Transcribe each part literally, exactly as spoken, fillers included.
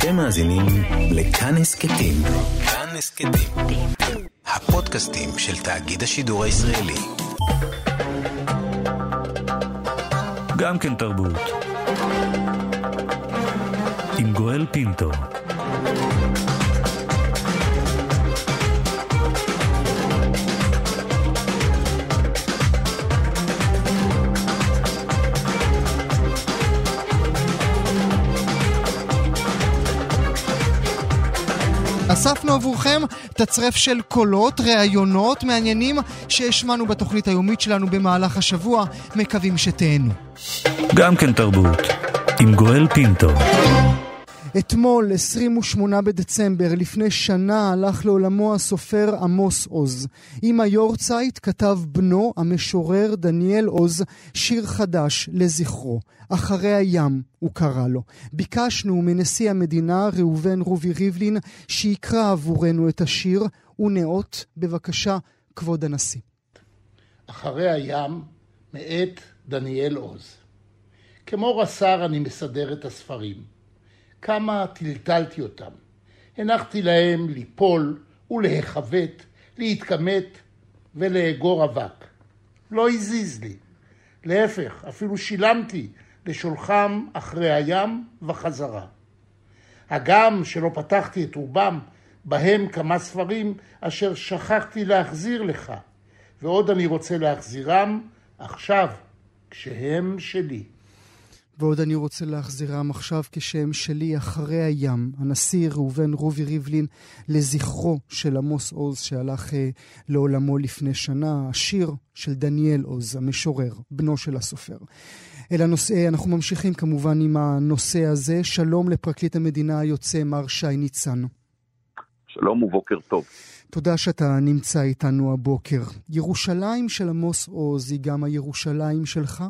אתם מאזינים לכאן הסכתים. כאן הסכתים. הפודקאסטים של תאגיד השידור הישראלי. גם כן תרבות. עם גואל פינטו. אספנו עבורכם תצרף של קולות, ראיונות מעניינים שהשמענו בתוכנית היומית שלנו במהלך השבוע. מקווים שתהנו. גם כן תרבות עם גואל פינטו. אתמול, עשרים ושמונה בדצמבר, לפני שנה, הלך לעולמו הסופר עמוס עוז. עם היורצייט כתב בנו, המשורר דניאל עוז, שיר חדש לזכרו. אחרי הים, הוא קרא לו. ביקשנו מנשיא המדינה, ראובן רובי ריבלין, שיקרא עבורנו את השיר, ונאות, בבקשה, כבוד הנשיא. אחרי הים, מאת דניאל עוז. כמו רס"ר אני מסדר את הספרים. כמה טלטלתי אותם. הנחתי להם ליפול ולהיחבט, להתכמת ולאגור אבק. לא הזיז לי. להפך, אפילו שילמתי לשולחם אחרי הים וחזרה. הגם שלא פתחתי את רובם, בהם כמה ספרים אשר שכחתי להחזיר לך, ועוד אני רוצה להחזירם עכשיו, כשהם שלי. ועוד אני רוצה להחזירם עכשיו כשהם שלי אחרי הים, הנשיא ראובן רובי ריבלין, לזכרו של עמוס עוז שהלך אה, לעולמו לפני שנה, השיר של דניאל עוז, המשורר, בנו של הסופר. אל הנושא, אנחנו ממשיכים כמובן עם הנושא הזה. שלום לפרקליט המדינה היוצא מר שי ניצן. שלום ובוקר טוב. תודה שאתה נמצא איתנו הבוקר. ירושלים של עמוס עוז היא גם הירושלים שלך?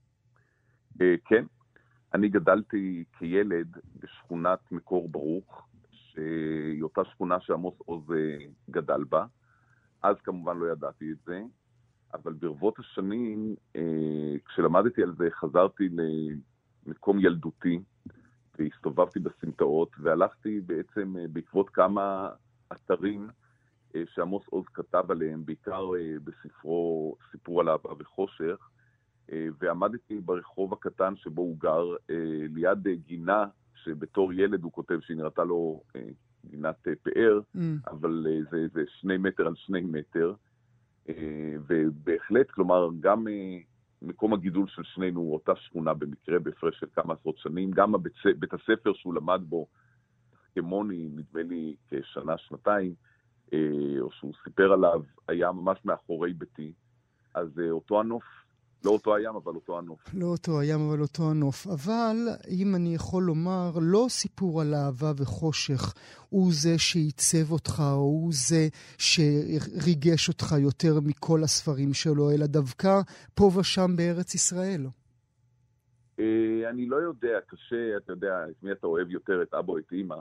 כן, אני גדלתי כילד בשכונת מקור ברוך, שהיא אותה שכונה שעמוס עוז גדל בה. אז כמובן לא ידעתי את זה, אבל ברבות השנים, כשלמדתי על זה, חזרתי למקום ילדותי, והסתובבתי בסמטאות, והלכתי בעצם בעקבות כמה אתרים שעמוס עוז כתב עליהם, בעיקר בספרו סיפור על אהבה וחושך, ועמדתי ברחוב הקטן שבו הוא גר, ליד גינה שבתור ילד הוא כותב שהיא נראתה לו גינת פאר, mm. אבל זה, זה שני מטר על שני מטר, ובהחלט, כלומר, גם מקום הגידול של שנינו הוא אותה שכונה במקרה, בהפרש של כמה עשרות שנים, גם הבית, בית הספר שהוא למד בו, כמוני, נדמה לי כשנה, שנתיים, או שהוא סיפר עליו, היה ממש מאחורי ביתי, אז אותו הנוף, לא אותו הים, אבל אותו הנוף. לא אותו הים, אבל אותו הנוף. אבל, אם אני יכול לומר, לא סיפור על אהבה וחושך, הוא זה שעיצב אותך, או הוא זה שריגש אותך יותר מכל הספרים שלו, אלא דווקא פה ושם בארץ ישראל. אני לא יודע, קשה, אתה יודע, את מי אתה אוהב יותר, את אבא או את אמא.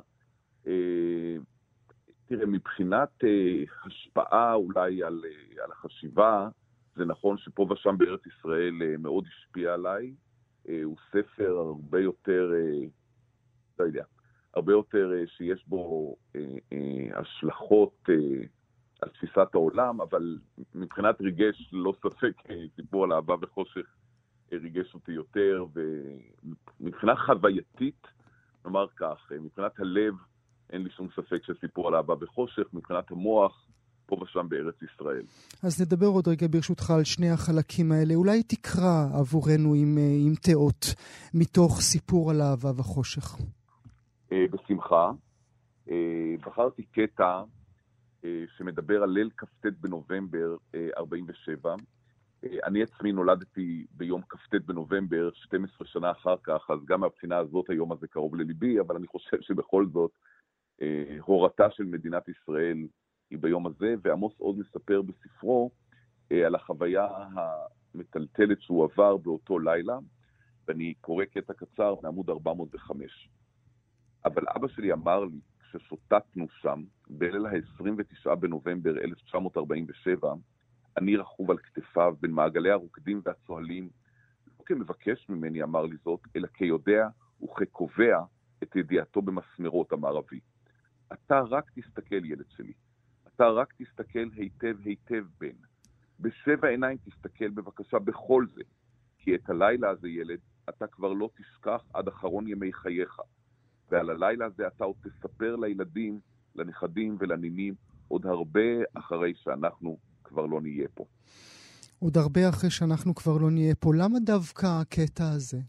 תראה, מבחינת השפעה אולי על, על החשיבה, זה נכון שפה ושם בארץ ישראל מאוד השפיע עליי. הוא ספר הרבה יותר, לא יודע, הרבה יותר שיש בו השלכות על תפיסת העולם, אבל מבחינת ריגש, לא ספק, סיפור על אהבה וחושך ריגש אותי יותר, ומבחינה חווייתית, נאמר כך, מבחינת הלב, אין לי שום ספק שסיפור על אהבה וחושך, מבחינת המוח, פה ושם בארץ ישראל. אז נדבר עוד רגע ברשותך על שני החלקים האלה. אולי תקרא עבורנו עם, עם תאות מתוך סיפור על אהבה וחושך. בשמחה. בחרתי קטע שמדבר על ליל כ"ט בנובמבר ארבעים ושבע. אני עצמי נולדתי ביום כ"ט בנובמבר, שתים עשרה שנה אחר כך, אז גם מהבחינה הזאת היום הזה קרוב לליבי, אבל אני חושב שבכל זאת הורתה של מדינת ישראל היא ביום הזה, ועמוס עוז מספר בספרו אה, על החוויה המטלטלת שהוא עבר באותו לילה, ואני קורא קטע קצר מעמוד ארבע מאות וחמש. אבל אבא שלי אמר לי, כששוטטנו שם, בליל ה-עשרים ותשעה בנובמבר אלף תשע מאות ארבעים ושבע, אני רכוב על כתפיו בין מעגלי הרוקדים והצוהלים, לא כמבקש ממני אמר לי זאת, אלא כיודע וכקובע את ידיעתו במסמרות המערבי. אתה רק תסתכל, ילד שלי. אתה רק תסתכל היטב היטב בן. בשבע עיניים תסתכל בבקשה בכל זה. כי את הלילה הזה, ילד, אתה כבר לא תשכח עד אחרון ימי חייך. ועל הלילה הזה אתה עוד תספר לילדים, לנכדים ולנינים, עוד הרבה אחרי שאנחנו כבר לא נהיה פה. עוד הרבה אחרי שאנחנו כבר לא נהיה פה. למה דווקא הקטע הזה?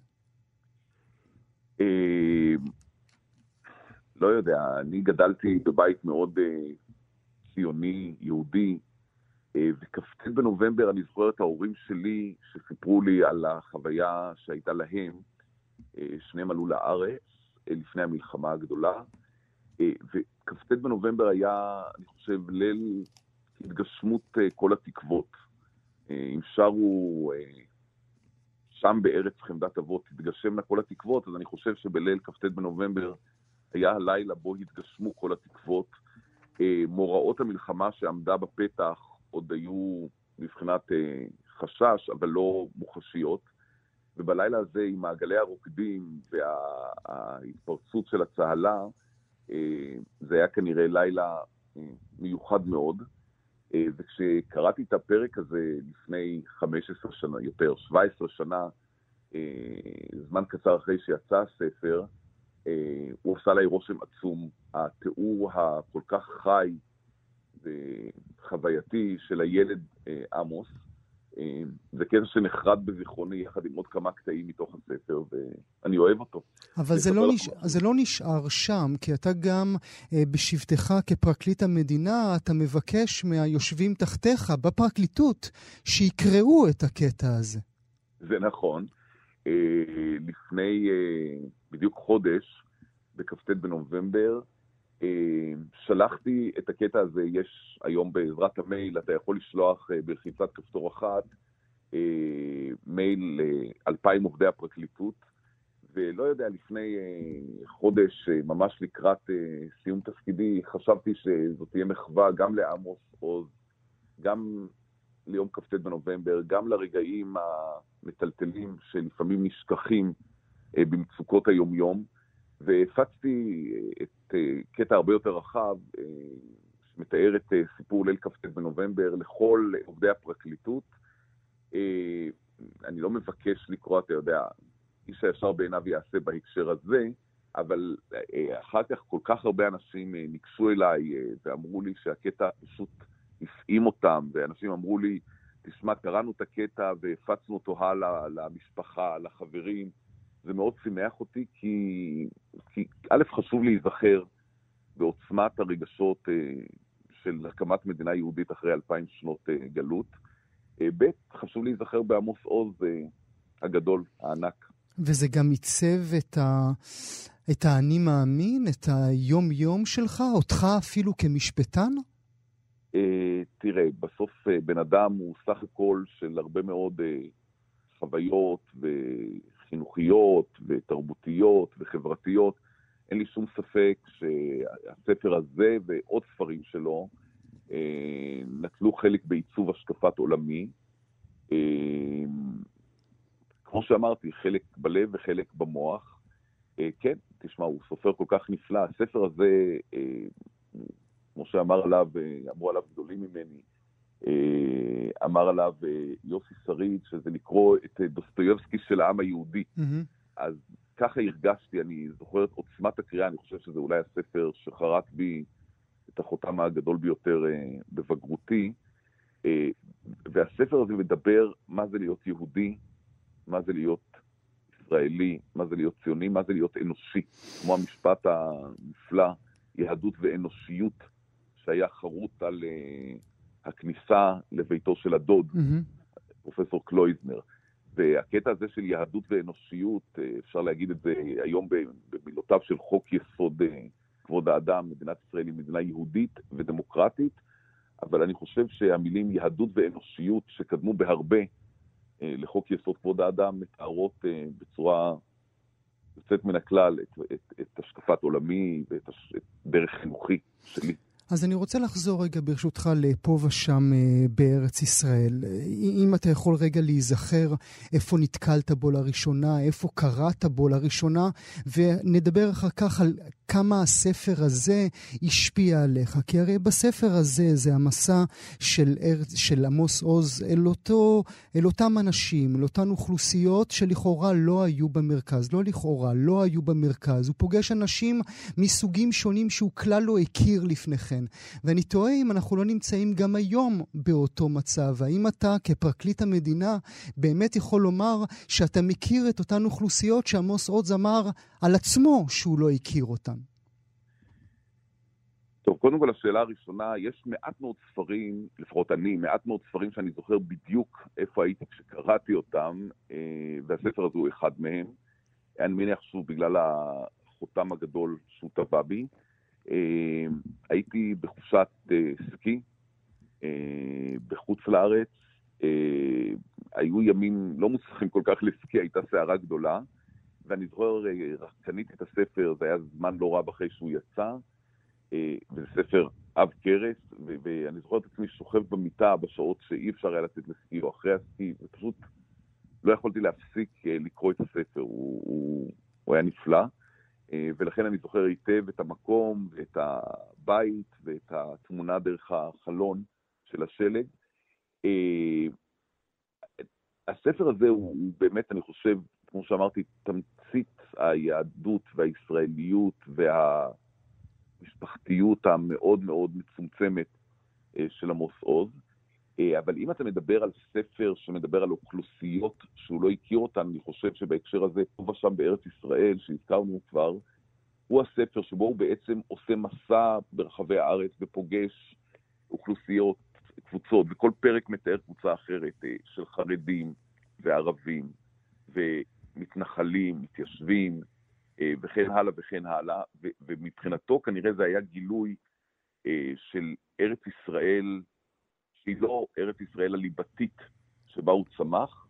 לא יודע, אני גדלתי בבית מאוד ציוני, יהודי, וכ"ט בנובמבר אני זוכר את ההורים שלי שסיפרו לי על החוויה שהייתה להם. שניהם עלו לארץ לפני המלחמה הגדולה, וכ"ט בנובמבר היה, אני חושב, ליל התגשמות כל התקוות. אם שרו שם בארץ חמדת אבות התגשמנה כל התקוות, אז אני חושב שבליל כ"ט בנובמבר היה הלילה בו התגשמו כל התקוות. מוראות המלחמה שעמדה בפתח עוד היו מבחינת חשש, אבל לא מוחשיות. ובלילה הזה, עם מעגלי הרוקדים וההתפרצות של הצהלה, זה היה כנראה לילה מיוחד מאוד. וכשקראתי את הפרק הזה לפני חמש עשרה שנה, יותר, שבע עשרה שנה, זמן קצר אחרי שיצא הספר, הוא עושה לי רושם עצום. התיאור הכל כך חי וחווייתי של הילד עמוס, זה קטע שנחרד בזיכרוני יחד עם עוד כמה קטעים מתוך הספר, ואני אוהב אותו. אבל זה לא, נש... זה לא נשאר שם, כי אתה גם בשבתך כפרקליט המדינה, אתה מבקש מהיושבים תחתיך בפרקליטות שיקראו את הקטע הזה. זה נכון. לפני בדיוק חודש, בכ"ט בנובמבר, שלחתי את הקטע הזה. יש היום בעזרת המייל, אתה יכול לשלוח בלחיצת כפתור אחת מייל לאלפיים עובדי הפרקליטות, ולא יודע, לפני חודש, ממש לקראת סיום תפקידי, חשבתי שזאת תהיה מחווה גם לעמוס עוז, גם ליום כ"ט בנובמבר, גם לרגעים המטלטלים שלפעמים נשכחים במצוקות היום-יום, והפצתי את קטע הרבה יותר רחב, שמתאר את סיפור ליל כ"ט בנובמבר לכל עובדי הפרקליטות. אני לא מבקש לקרוא, אתה יודע, איש הישר בעיניו יעשה בהקשר הזה, אבל אחר כך כל כך הרבה אנשים ניגשו אליי ואמרו לי שהקטע פשוט הפעים אותם, ואנשים אמרו לי, תשמע, קראנו את הקטע והפצנו אותו הלאה למשפחה, לחברים. זה מאוד שימח אותי, כי, כי א', חשוב להיזכר בעוצמת הרגשות של הקמת מדינה יהודית אחרי אלפיים שנות גלות. ב', חשוב להיזכר בעמוס עוז הגדול, הענק. וזה גם עיצב את, ה... את האני מאמין, את היום-יום שלך, אותך אפילו כמשפטן? תראה, בסוף בן אדם הוא סך הכל של הרבה מאוד חוויות וחינוכיות ותרבותיות וחברתיות. אין לי שום ספק שהספר הזה ועוד ספרים שלו נטלו חלק בעיצוב השקפת עולמי. כמו שאמרתי, חלק בלב וחלק במוח. כן, תשמע, הוא סופר כל כך נפלא. הספר הזה, כמו שאמר עליו, אמרו עליו גדולים ממני, אמר עליו יוסי שריד, שזה לקרוא את דוסטויבסקי של העם היהודי. Mm-hmm. אז ככה הרגשתי, אני זוכר את עוצמת הקריאה, אני חושב שזה אולי הספר שחרט בי את החותם הגדול ביותר בבגרותי, והספר הזה מדבר מה זה להיות יהודי, מה זה להיות ישראלי, מה זה להיות ציוני, מה זה להיות אנושי, כמו המשפט הנפלא, יהדות ואנושיות, שהיה חרוט על uh, הכניסה לביתו של הדוד, mm-hmm. פרופסור קלויזנר. והקטע הזה של יהדות ואנושיות, אפשר להגיד את זה היום במילותיו של חוק יסוד כבוד האדם, מדינת ישראל היא מדינה יהודית ודמוקרטית, אבל אני חושב שהמילים יהדות ואנושיות שקדמו בהרבה לחוק יסוד כבוד האדם, מתארות בצורה יוצאת מן הכלל את, את, את השקפת עולמי ואת הש... את דרך חינוכי שלי. אז אני רוצה לחזור רגע ברשותך לפה ושם בארץ ישראל. אם אתה יכול רגע להיזכר איפה נתקלת בו לראשונה, איפה קראת בו לראשונה, ונדבר אחר כך על כמה הספר הזה השפיע עליך. כי הרי בספר הזה זה המסע של, של עמוס עוז אל, אותו, אל אותם אנשים, אל אותן אוכלוסיות שלכאורה לא היו במרכז. לא לכאורה, לא היו במרכז. הוא פוגש אנשים מסוגים שונים שהוא כלל לא הכיר לפניכם. ואני תוהה אם אנחנו לא נמצאים גם היום באותו מצב. האם אתה כפרקליט המדינה באמת יכול לומר שאתה מכיר את אותן אוכלוסיות שעמוס עוז אמר על עצמו שהוא לא הכיר אותן? טוב, קודם כל השאלה הראשונה, יש מעט מאוד ספרים, לפחות אני, מעט מאוד ספרים שאני זוכר בדיוק איפה הייתי כשקראתי אותם, והספר הזה הוא אחד מהם. אני מניח שהוא בגלל החותם הגדול שהוא טבע בי. Uh, הייתי בחופשת uh, סקי uh, בחוץ לארץ, uh, היו ימים לא מוצלחים כל כך לסקי, הייתה סערה גדולה, ואני זוכר, uh, רק קניתי את הספר, זה היה זמן לא רב אחרי שהוא יצא, uh, וזה ספר אב קרס, ו- ואני זוכר את עצמי שוכב במיטה בשעות שאי אפשר היה לצאת לסקי או אחרי הסקי, ופשוט לא יכולתי להפסיק uh, לקרוא את הספר, הוא, הוא, הוא היה נפלא. ולכן אני זוכר היטב את המקום, את הבית ואת התמונה דרך החלון של השלג. הספר הזה הוא באמת, אני חושב, כמו שאמרתי, תמצית היהדות והישראליות והמשפחתיות המאוד מאוד מצומצמת של עמוס עוז. אבל אם אתה מדבר על ספר שמדבר על אוכלוסיות שהוא לא הכיר אותן, אני חושב שבהקשר הזה, פה ושם בארץ ישראל, שהזכרנו כבר, הוא הספר שבו הוא בעצם עושה מסע ברחבי הארץ ופוגש אוכלוסיות, קבוצות, וכל פרק מתאר קבוצה אחרת של חרדים וערבים ומתנחלים, מתיישבים וכן הלאה וכן הלאה, ומבחינתו כנראה זה היה גילוי של ארץ ישראל, שהיא לא ארץ ישראל הליבתית שבה הוא צמח,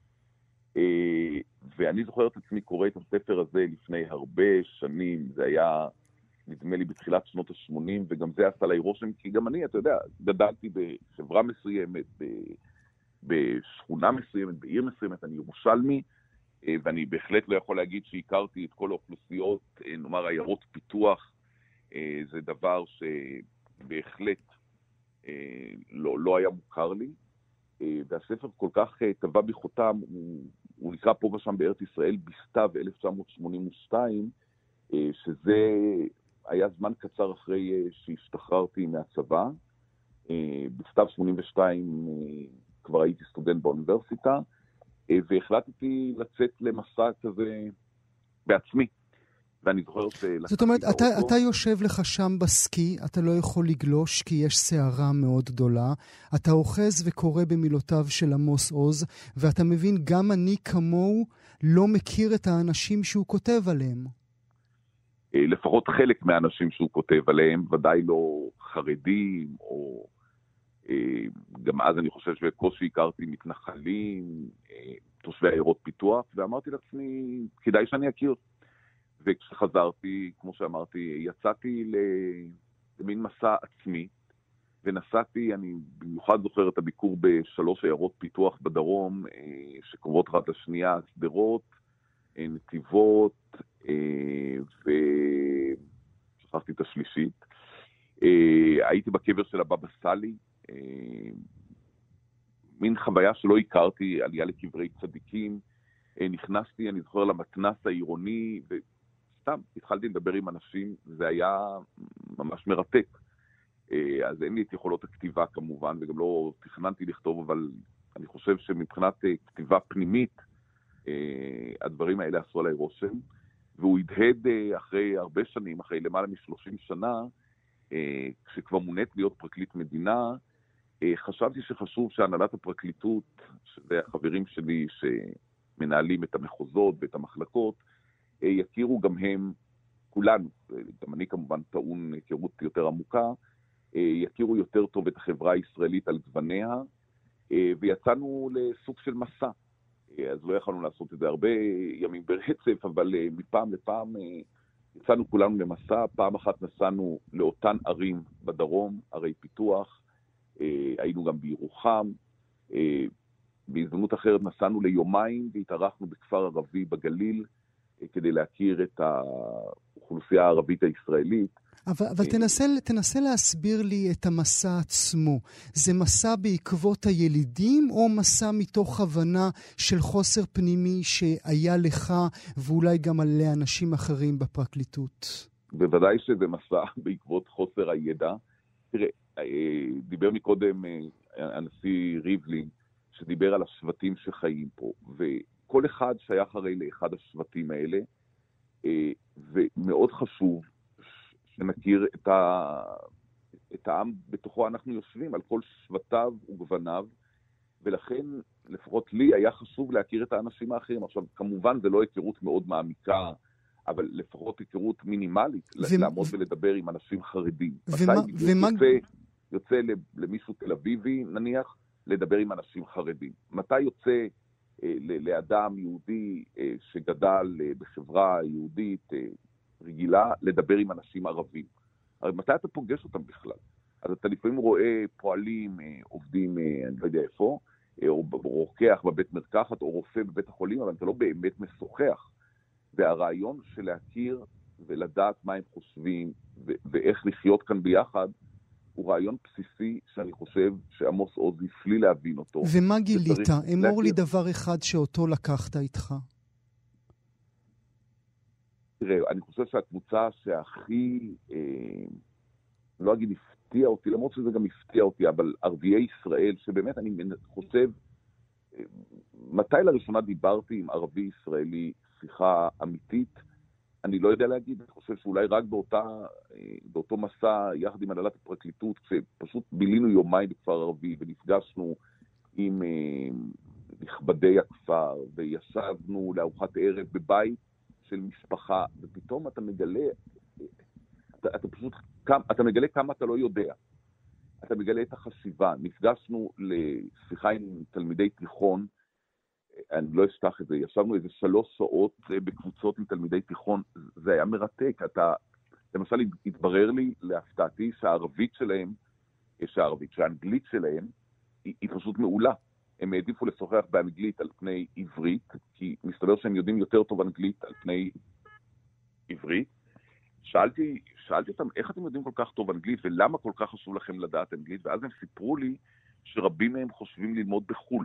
ואני זוכר את עצמי קורא את הספר הזה לפני הרבה שנים, זה היה נדמה לי בתחילת שנות ה-שמונים, וגם זה עשה לי רושם, כי גם אני, אתה יודע, גדלתי בחברה מסוימת, בשכונה מסוימת, בעיר מסוימת, אני ירושלמי, ואני בהחלט לא יכול להגיד שהכרתי את כל האוכלוסיות, נאמר עיירות פיתוח, זה דבר שבהחלט לא, לא היה מוכר לי, והספר כל כך טבע בי חותם, הוא, הוא נקרא פה ושם בארץ ישראל בסתיו ב-אלף תשע מאות שמונים ושתיים, שזה היה זמן קצר אחרי שהשתחררתי מהצבא. בסתיו שמונים ושתיים כבר הייתי סטודנט באוניברסיטה, והחלטתי לצאת למסע כזה בעצמי. ואני זוכר ש... זאת אומרת, אתה, אתה יושב לך שם בסקי, אתה לא יכול לגלוש כי יש סערה מאוד גדולה, אתה אוחז וקורא במילותיו של עמוס עוז, ואתה מבין, גם אני כמוהו לא מכיר את האנשים שהוא כותב עליהם. לפחות חלק מהאנשים שהוא כותב עליהם, ודאי לא חרדים, או גם אז אני חושב שבקושי הכרתי מתנחלים, תושבי עיירות פיתוח, ואמרתי לעצמי, כדאי שאני אכיר. וכשחזרתי, כמו שאמרתי, יצאתי למין מסע עצמי, ונסעתי, אני במיוחד זוכר את הביקור בשלוש עיירות פיתוח בדרום, שקרובות אחת לשנייה, שדרות, נתיבות, ושכחתי את השלישית. הייתי בקבר של הבבא סאלי, מין חוויה שלא הכרתי, עלייה לקברי צדיקים, נכנסתי, אני זוכר, למתנ"ס העירוני, וסתם התחלתי לדבר עם אנשים, זה היה ממש מרתק. אז אין לי את יכולות הכתיבה כמובן, וגם לא תכננתי לכתוב, אבל אני חושב שמבחינת כתיבה פנימית, הדברים האלה עשו עליי רושם, והוא הדהד אחרי הרבה שנים, אחרי למעלה משלושים שנה, כשכבר מונית להיות פרקליט מדינה, חשבתי שחשוב שהנהלת הפרקליטות, שזה החברים שלי שמנהלים את המחוזות ואת המחלקות, יכירו גם הם, כולנו, גם אני כמובן טעון היכרות יותר עמוקה, יכירו יותר טוב את החברה הישראלית על גווניה, ויצאנו לסוג של מסע. אז לא יכולנו לעשות את זה הרבה ימים ברצף, אבל מפעם לפעם יצאנו כולנו למסע, פעם אחת נסענו לאותן ערים בדרום, ערי פיתוח, היינו גם בירוחם, בהזדמנות אחרת נסענו ליומיים והתארחנו בכפר ערבי בגליל, כדי להכיר את האוכלוסייה הערבית הישראלית. אבל, אבל תנסה, תנסה להסביר לי את המסע עצמו. זה מסע בעקבות הילידים או מסע מתוך הבנה של חוסר פנימי שהיה לך ואולי גם על אנשים אחרים בפרקליטות? בוודאי שזה מסע בעקבות חוסר הידע. תראה, דיבר מקודם הנשיא ריבלין שדיבר על השבטים שחיים פה, וכל אחד שייך הרי לאחד השבטים האלה, ומאוד חשוב שנכיר את, ה... את העם בתוכו אנחנו יושבים, על כל שבטיו וגווניו, ולכן לפחות לי היה חשוב להכיר את האנשים האחרים. עכשיו, כמובן זה לא היכרות מאוד מעמיקה, אבל לפחות היכרות מינימלית, ו... לעמוד ולדבר עם אנשים חרדים. ומה... מתי ומה... יוצא, יוצא למישהו תל אביבי, נניח, לדבר עם אנשים חרדים? מתי יוצא אה, לאדם יהודי אה, שגדל אה, בחברה יהודית אה, רגילה לדבר עם אנשים ערבים? הרי מתי אתה פוגש אותם בכלל? אז אתה לפעמים רואה פועלים, אה, עובדים, אה, אני לא יודע איפה, אה, או רוקח בבית מרקחת, או רופא בבית החולים, אבל אתה לא באמת משוחח. והרעיון של להכיר ולדעת מה הם חושבים, ו- ואיך לחיות כאן ביחד, הוא רעיון בסיסי שאני חושב שעמוס עוז הפליא להבין אותו. ומה גילית? אמור לי דבר אחד שאותו לקחת איתך. תראה, אני חושב שהקבוצה שהכי, אה, לא אגיד הפתיע אותי, למרות שזה גם הפתיע אותי, אבל ערביי ישראל, שבאמת אני חושב, אה, מתי לראשונה דיברתי עם ערבי ישראלי שיחה אמיתית, אני לא יודע להגיד. אני חושב שאולי רק באותה, באותו מסע, יחד עם הנהלת הפרקליטות, כשפשוט בילינו יומיים בכפר ערבי, ונפגשנו עם נכבדי הכפר, וישבנו לארוחת ערב בבית של משפחה, ופתאום אתה מגלה, אתה, אתה פשוט, אתה מגלה כמה אתה לא יודע. אתה מגלה את החשיבה. נפגשנו לשיחה עם תלמידי תיכון, אני לא אשכח את זה, ישבנו איזה שלוש שעות בקבוצות עם תלמידי תיכון, זה היה מרתק. אתה, למשל, התברר לי להפתעתי שהערבית שלהם, שהערבית, שהאנגלית שלהם, היא, היא פשוט מעולה. הם העדיפו לשוחח באנגלית על פני עברית, כי מסתבר שהם יודעים יותר טוב אנגלית על פני עברית. שאלתי, שאלתי אותם, איך אתם יודעים כל כך טוב אנגלית, ולמה כל כך חשוב לכם לדעת אנגלית? ואז הם סיפרו לי שרבים מהם חושבים ללמוד בחול.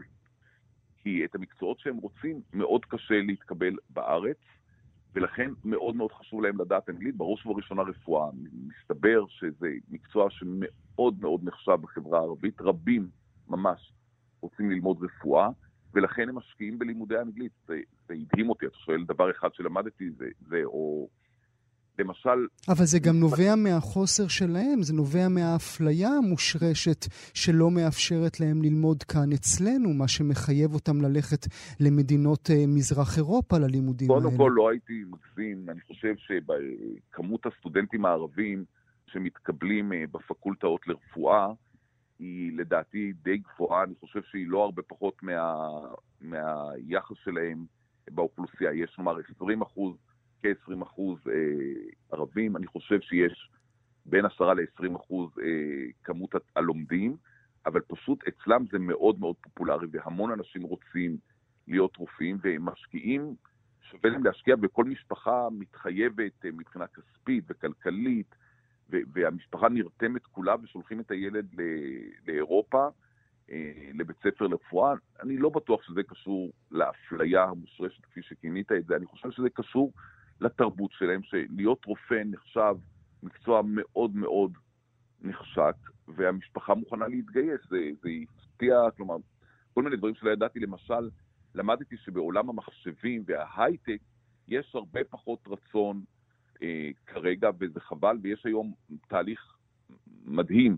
כי את המקצועות שהם רוצים מאוד קשה להתקבל בארץ, ולכן מאוד מאוד חשוב להם לדעת אנגלית. בראש ובראשונה רפואה. מסתבר שזה מקצוע שמאוד מאוד נחשב בחברה הערבית. רבים ממש רוצים ללמוד רפואה, ולכן הם משקיעים בלימודי האנגלית. זה, זה הדהים אותי. אתה שואל דבר אחד שלמדתי, זה, זה או... למשל... אבל זה גם נובע מהחוסר שלהם, זה נובע מהאפליה המושרשת שלא מאפשרת להם ללמוד כאן אצלנו, מה שמחייב אותם ללכת למדינות מזרח אירופה ללימודים האלה. קודם כל לא הייתי מגזים, אני חושב שבכמות הסטודנטים הערבים שמתקבלים בפקולטאות לרפואה, היא לדעתי די גבוהה, אני חושב שהיא לא הרבה פחות מה, מהיחס שלהם באוכלוסייה. יש נאמר עשרים אחוז, כ-עשרים אחוז אה, ערבים, אני חושב שיש בין עשרה ל-עשרים אחוז אה, כמות הלומדים, אבל פשוט אצלם זה מאוד מאוד פופולרי, והמון אנשים רוצים להיות רופאים, והם משקיעים, שווה להם להשקיע, וכל משפחה מתחייבת אה, מבחינה כספית וכלכלית, ו- והמשפחה נרתמת כולה, ושולחים את הילד ל- לאירופה, אה, לבית ספר לרפואה. אני לא בטוח שזה קשור לאפליה המושרשת, כפי שכינית את זה, אני חושב שזה קשור לתרבות שלהם, שלהיות רופא נחשב מקצוע מאוד מאוד נחשק, והמשפחה מוכנה להתגייס. זה, זה הפתיע, כלומר, כל מיני דברים שלא ידעתי. למשל, למדתי שבעולם המחשבים וההייטק יש הרבה פחות רצון אה, כרגע, וזה חבל, ויש היום תהליך מדהים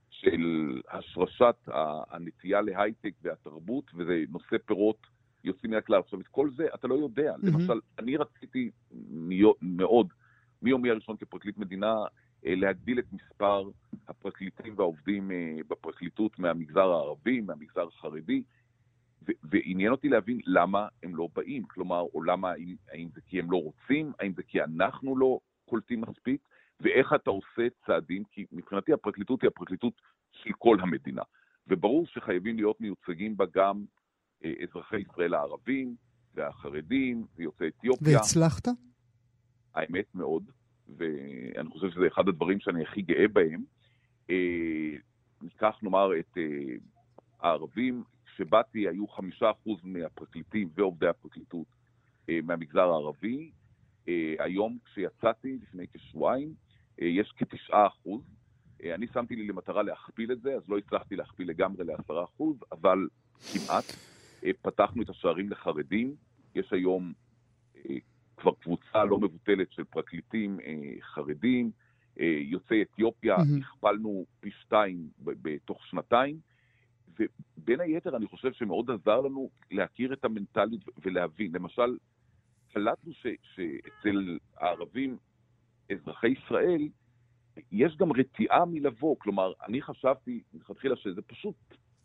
של השרשת הנטייה להייטק והתרבות, וזה נושא פירות יוצאים מהכלל. עכשיו, את כל זה אתה לא יודע. Mm-hmm. למשל, אני רציתי מאוד, מיומי הראשון כפרקליט מדינה, להגדיל את מספר הפרקליטים והעובדים בפרקליטות מהמגזר הערבי, מהמגזר החרדי, ו- ועניין אותי להבין למה הם לא באים. כלומר, או למה, האם זה כי הם לא רוצים, האם זה כי אנחנו לא קולטים מספיק, ואיך אתה עושה צעדים, כי מבחינתי הפרקליטות היא הפרקליטות של כל המדינה, וברור שחייבים להיות מיוצגים בה גם אה, אזרחי ישראל הערבים, והחרדים, ויוצאי אתיופיה. והצלחת? האמת מאוד, ואני חושב שזה אחד הדברים שאני הכי גאה בהם. אה, ניקח נאמר את אה, הערבים, כשבאתי היו חמישה אחוז מהפרקליטים ועובדי הפרקליטות אה, מהמגזר הערבי, אה, היום כשיצאתי לפני כשבועיים, אה, יש כתשעה אחוז, אה, אני שמתי לי למטרה להכפיל את זה, אז לא הצלחתי להכפיל לגמרי לעשרה אחוז, אבל כמעט אה, פתחנו את השערים לחרדים, יש היום אה, כבר קבוצה לא מבוטלת של פרקליטים אה, חרדים, אה, יוצאי אתיופיה, mm-hmm. הכפלנו פי שתיים בתוך שנתיים, ובין היתר אני חושב שמאוד עזר לנו להכיר את המנטליות ולהבין. למשל, קלטנו ש, שאצל הערבים, אזרחי ישראל, יש גם רתיעה מלבוא. כלומר, אני חשבתי, מתחילה שזה פשוט,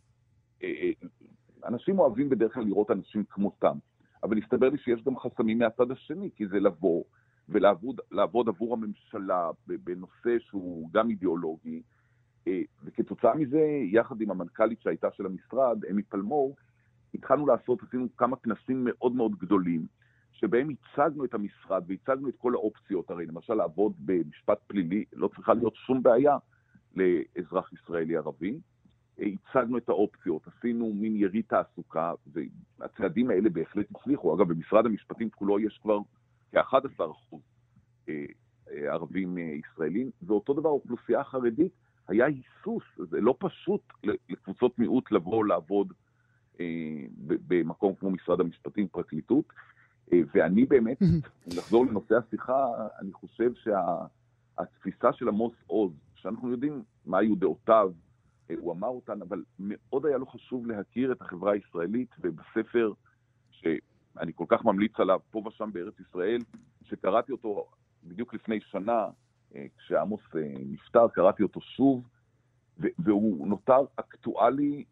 אנשים אוהבים בדרך כלל לראות אנשים כמותם, אבל הסתבר לי שיש גם חסמים מהצד השני, כי זה לבוא ולעבוד לעבוד עבור הממשלה בנושא שהוא גם אידיאולוגי, וכתוצאה מזה, יחד עם המנכ"לית שהייתה של המשרד, אמי פלמור, התחלנו לעשות, עשינו כמה כנסים מאוד מאוד גדולים, שבהם הצגנו את המשרד והצגנו את כל האופציות. הרי למשל לעבוד במשפט פלילי, לא צריכה להיות שום בעיה לאזרח ישראלי ערבי. הצגנו את האופציות, עשינו מין יריד תעסוקה, והצעדים האלה בהחלט הצליחו. אגב, במשרד המשפטים כולו יש כבר כ-אחד עשר אחוז ערבים ישראלים, ואותו דבר האוכלוסייה החרדית, היה היסוס, זה לא פשוט לקבוצות מיעוט לבוא לעבוד אה, במקום כמו משרד המשפטים, פרקליטות, אה, ואני באמת, לחזור לנושא השיחה, אני חושב שהתפיסה של עמוס עוז, שאנחנו יודעים מה היו דעותיו, אה, הוא אמר אותן, אבל מאוד היה לו חשוב להכיר את החברה הישראלית, ובספר שאני כל כך ממליץ עליו, פה ושם בארץ ישראל, שקראתי אותו בדיוק לפני שנה, כשעמוס נפטר, קראתי אותו שוב, והוא נותר אקטואלי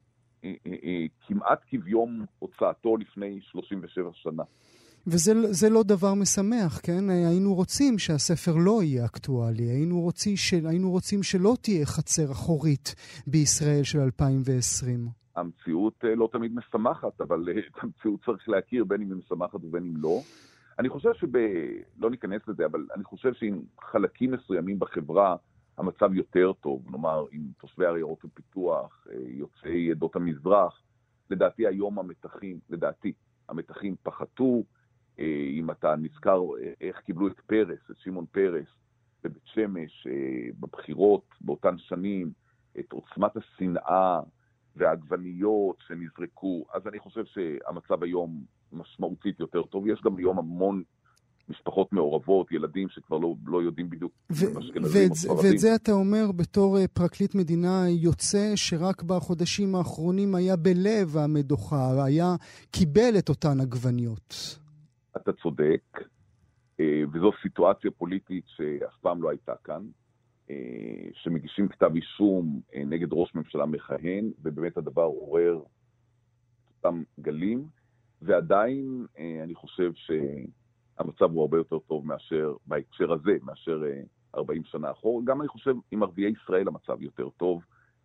כמעט כביום הוצאתו לפני שלושים ושבע שנה. וזה זה לא דבר משמח, כן? היינו רוצים שהספר לא יהיה אקטואלי, היינו רוצים, של, היינו רוצים שלא תהיה חצר אחורית בישראל של אלפיים ועשרים. המציאות לא תמיד משמחת, אבל את המציאות צריך להכיר בין אם היא משמחת ובין אם לא. אני חושב שב... לא ניכנס לזה, אבל אני חושב שעם חלקים מסוימים בחברה המצב יותר טוב, נאמר עם תושבי עיירות הפיתוח, יוצאי עדות המזרח, לדעתי היום המתחים, לדעתי, המתחים פחתו, אם אתה נזכר איך קיבלו את פרס, את שמעון פרס, בבית שמש, בבחירות, באותן שנים, את עוצמת השנאה והעגבניות שנזרקו, אז אני חושב שהמצב היום משמעותית יותר טוב. יש גם היום המון משפחות מעורבות, ילדים שכבר לא, לא יודעים בדיוק אשכנזים או ספרדים. ואת זה אתה אומר בתור פרקליט מדינה יוצא שרק בחודשים האחרונים היה בלב המדוכה, היה קיבל את אותן עגבניות. אתה צודק, וזו סיטואציה פוליטית שאף פעם לא הייתה כאן, שמגישים כתב אישום נגד ראש ממשלה מכהן, ובאמת הדבר עורר אותם גלים, ועדיין אני חושב שהמצב הוא הרבה יותר טוב מאשר, בהקשר הזה, מאשר ארבעים שנה אחורה. גם אני חושב עם ערביי ישראל המצב יותר טוב,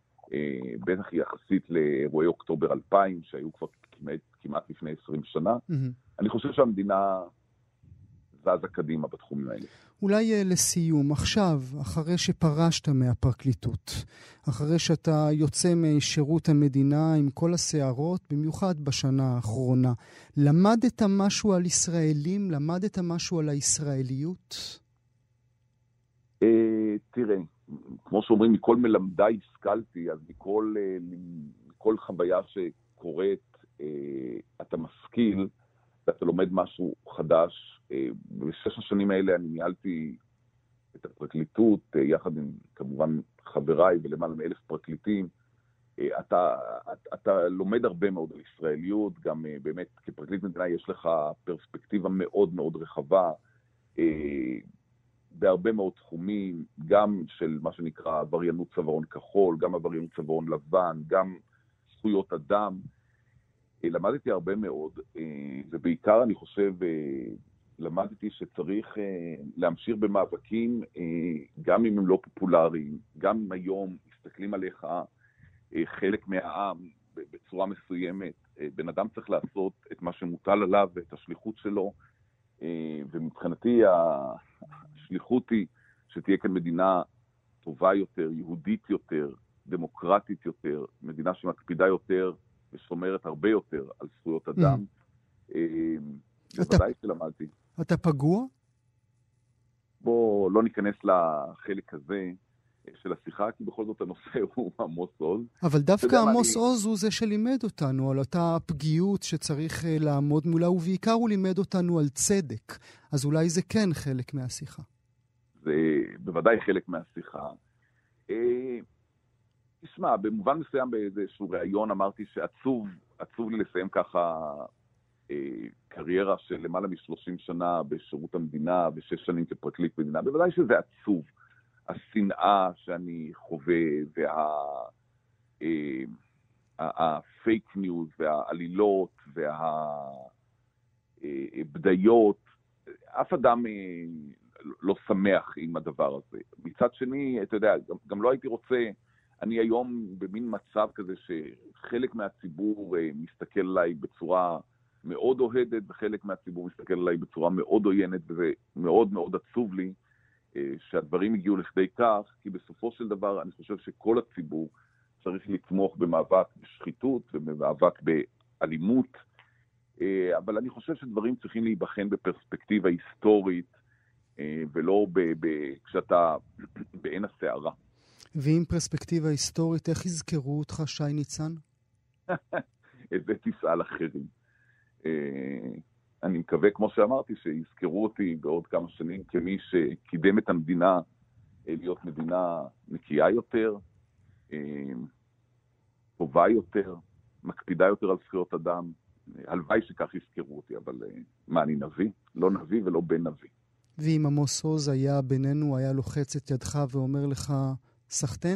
בטח יחסית לאירועי אוקטובר אלפיים, שהיו כבר כמעט, כמעט לפני עשרים שנה. Mm-hmm. אני חושב שהמדינה זזה קדימה בתחומים האלה. אולי לסיום, עכשיו, אחרי שפרשת מהפרקליטות, אחרי שאתה יוצא משירות המדינה עם כל הסערות, במיוחד בשנה האחרונה, למדת משהו על ישראלים? למדת משהו על הישראליות? תראה, כמו שאומרים, מכל מלמדי השכלתי, אז מכל, מכל חוויה שקורית, אתה משכיל, ואתה לומד משהו חדש. בשש השנים האלה אני ניהלתי את הפרקליטות, יחד עם כמובן חבריי ולמעלה מאלף פרקליטים. אתה, אתה לומד הרבה מאוד על ישראליות, גם באמת כפרקליט מדינה יש לך פרספקטיבה מאוד מאוד רחבה, בהרבה מאוד תחומים, גם של מה שנקרא עבריינות צווארון כחול, גם עבריינות צווארון לבן, גם זכויות אדם. למדתי הרבה מאוד, ובעיקר אני חושב למדתי שצריך אה, להמשיך במאבקים, אה, גם אם הם לא פופולריים, גם אם היום מסתכלים עליך אה, חלק מהעם בצורה מסוימת. אה, בן אדם צריך לעשות את מה שמוטל עליו ואת השליחות שלו, אה, ומבחינתי השליחות היא שתהיה כאן מדינה טובה יותר, יהודית יותר, דמוקרטית יותר, מדינה שמקפידה יותר ושומרת הרבה יותר על זכויות אדם. אה, בוודאי שלמדתי. אתה פגוע? בוא לא ניכנס לחלק הזה של השיחה, כי בכל זאת הנושא הוא עמוס עוז. אבל דווקא עמוס אני... עוז הוא זה שלימד אותנו על אותה פגיעות שצריך לעמוד מולה, ובעיקר הוא לימד אותנו על צדק. אז אולי זה כן חלק מהשיחה. זה בוודאי חלק מהשיחה. תשמע, במובן מסוים באיזשהו ראיון אמרתי שעצוב, עצוב לי לסיים ככה קריירה של למעלה מ-שלושים שנה בשירות המדינה ושש שנים כפרקליט מדינה. בוודאי שזה עצוב. השנאה שאני חווה והפייק ניוז והעלילות והבדיות, אף אדם לא שמח עם הדבר הזה. מצד שני, אתה יודע, גם, גם לא הייתי רוצה, אני היום במין מצב כזה שחלק מהציבור מסתכל עליי בצורה מאוד אוהדת, וחלק מהציבור מסתכל עליי בצורה מאוד עוינת, וזה מאוד מאוד עצוב לי שהדברים הגיעו לכדי כך, כי בסופו של דבר אני חושב שכל הציבור צריך לתמוך במאבק בשחיתות ובמאבק באלימות, אבל אני חושב שדברים צריכים להיבחן בפרספקטיבה היסטורית, ולא ב- ב- כשאתה בעין הסערה. ועם פרספקטיבה היסטורית, איך יזכרו אותך, שי ניצן? איזה תשאל אחרים. אני מקווה, כמו שאמרתי, שיזכרו אותי בעוד כמה שנים כמי שקידם את המדינה להיות מדינה נקייה יותר, טובה יותר, מקפידה יותר על זכויות אדם. הלוואי שכך יזכרו אותי, אבל מה, אני נביא? לא נביא ולא בן נביא. ואם עמוס עוז היה בינינו, היה לוחץ את ידך ואומר לך, סחטן?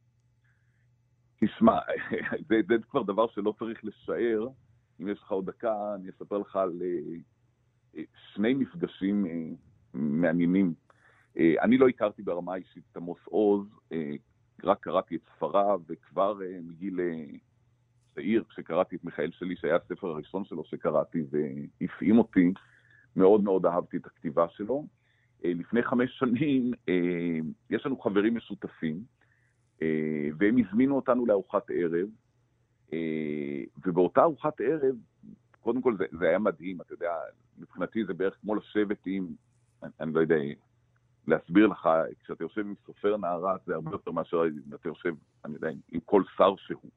תשמע, זה, זה כבר דבר שלא צריך לשער. אם יש לך עוד דקה, אני אספר לך על uh, שני מפגשים uh, מעניינים. Uh, אני לא הכרתי ברמה אישית את עמוס עוז, uh, רק קראתי את ספריו, וכבר uh, מגיל uh, צעיר, כשקראתי את מיכאל שלי, שהיה הספר הראשון שלו שקראתי, והפעים אותי, מאוד מאוד אהבתי את הכתיבה שלו. Uh, לפני חמש שנים, uh, יש לנו חברים משותפים, uh, והם הזמינו אותנו לארוחת ערב, ובאותה ארוחת ערב, קודם כל זה, זה היה מדהים, אתה יודע, מבחינתי זה בערך כמו לשבת עם, אני, אני לא יודע, להסביר לך, כשאתה יושב עם סופר נערץ, זה הרבה יותר מאשר אתה יושב, אני יודע, עם כל שר שהוא.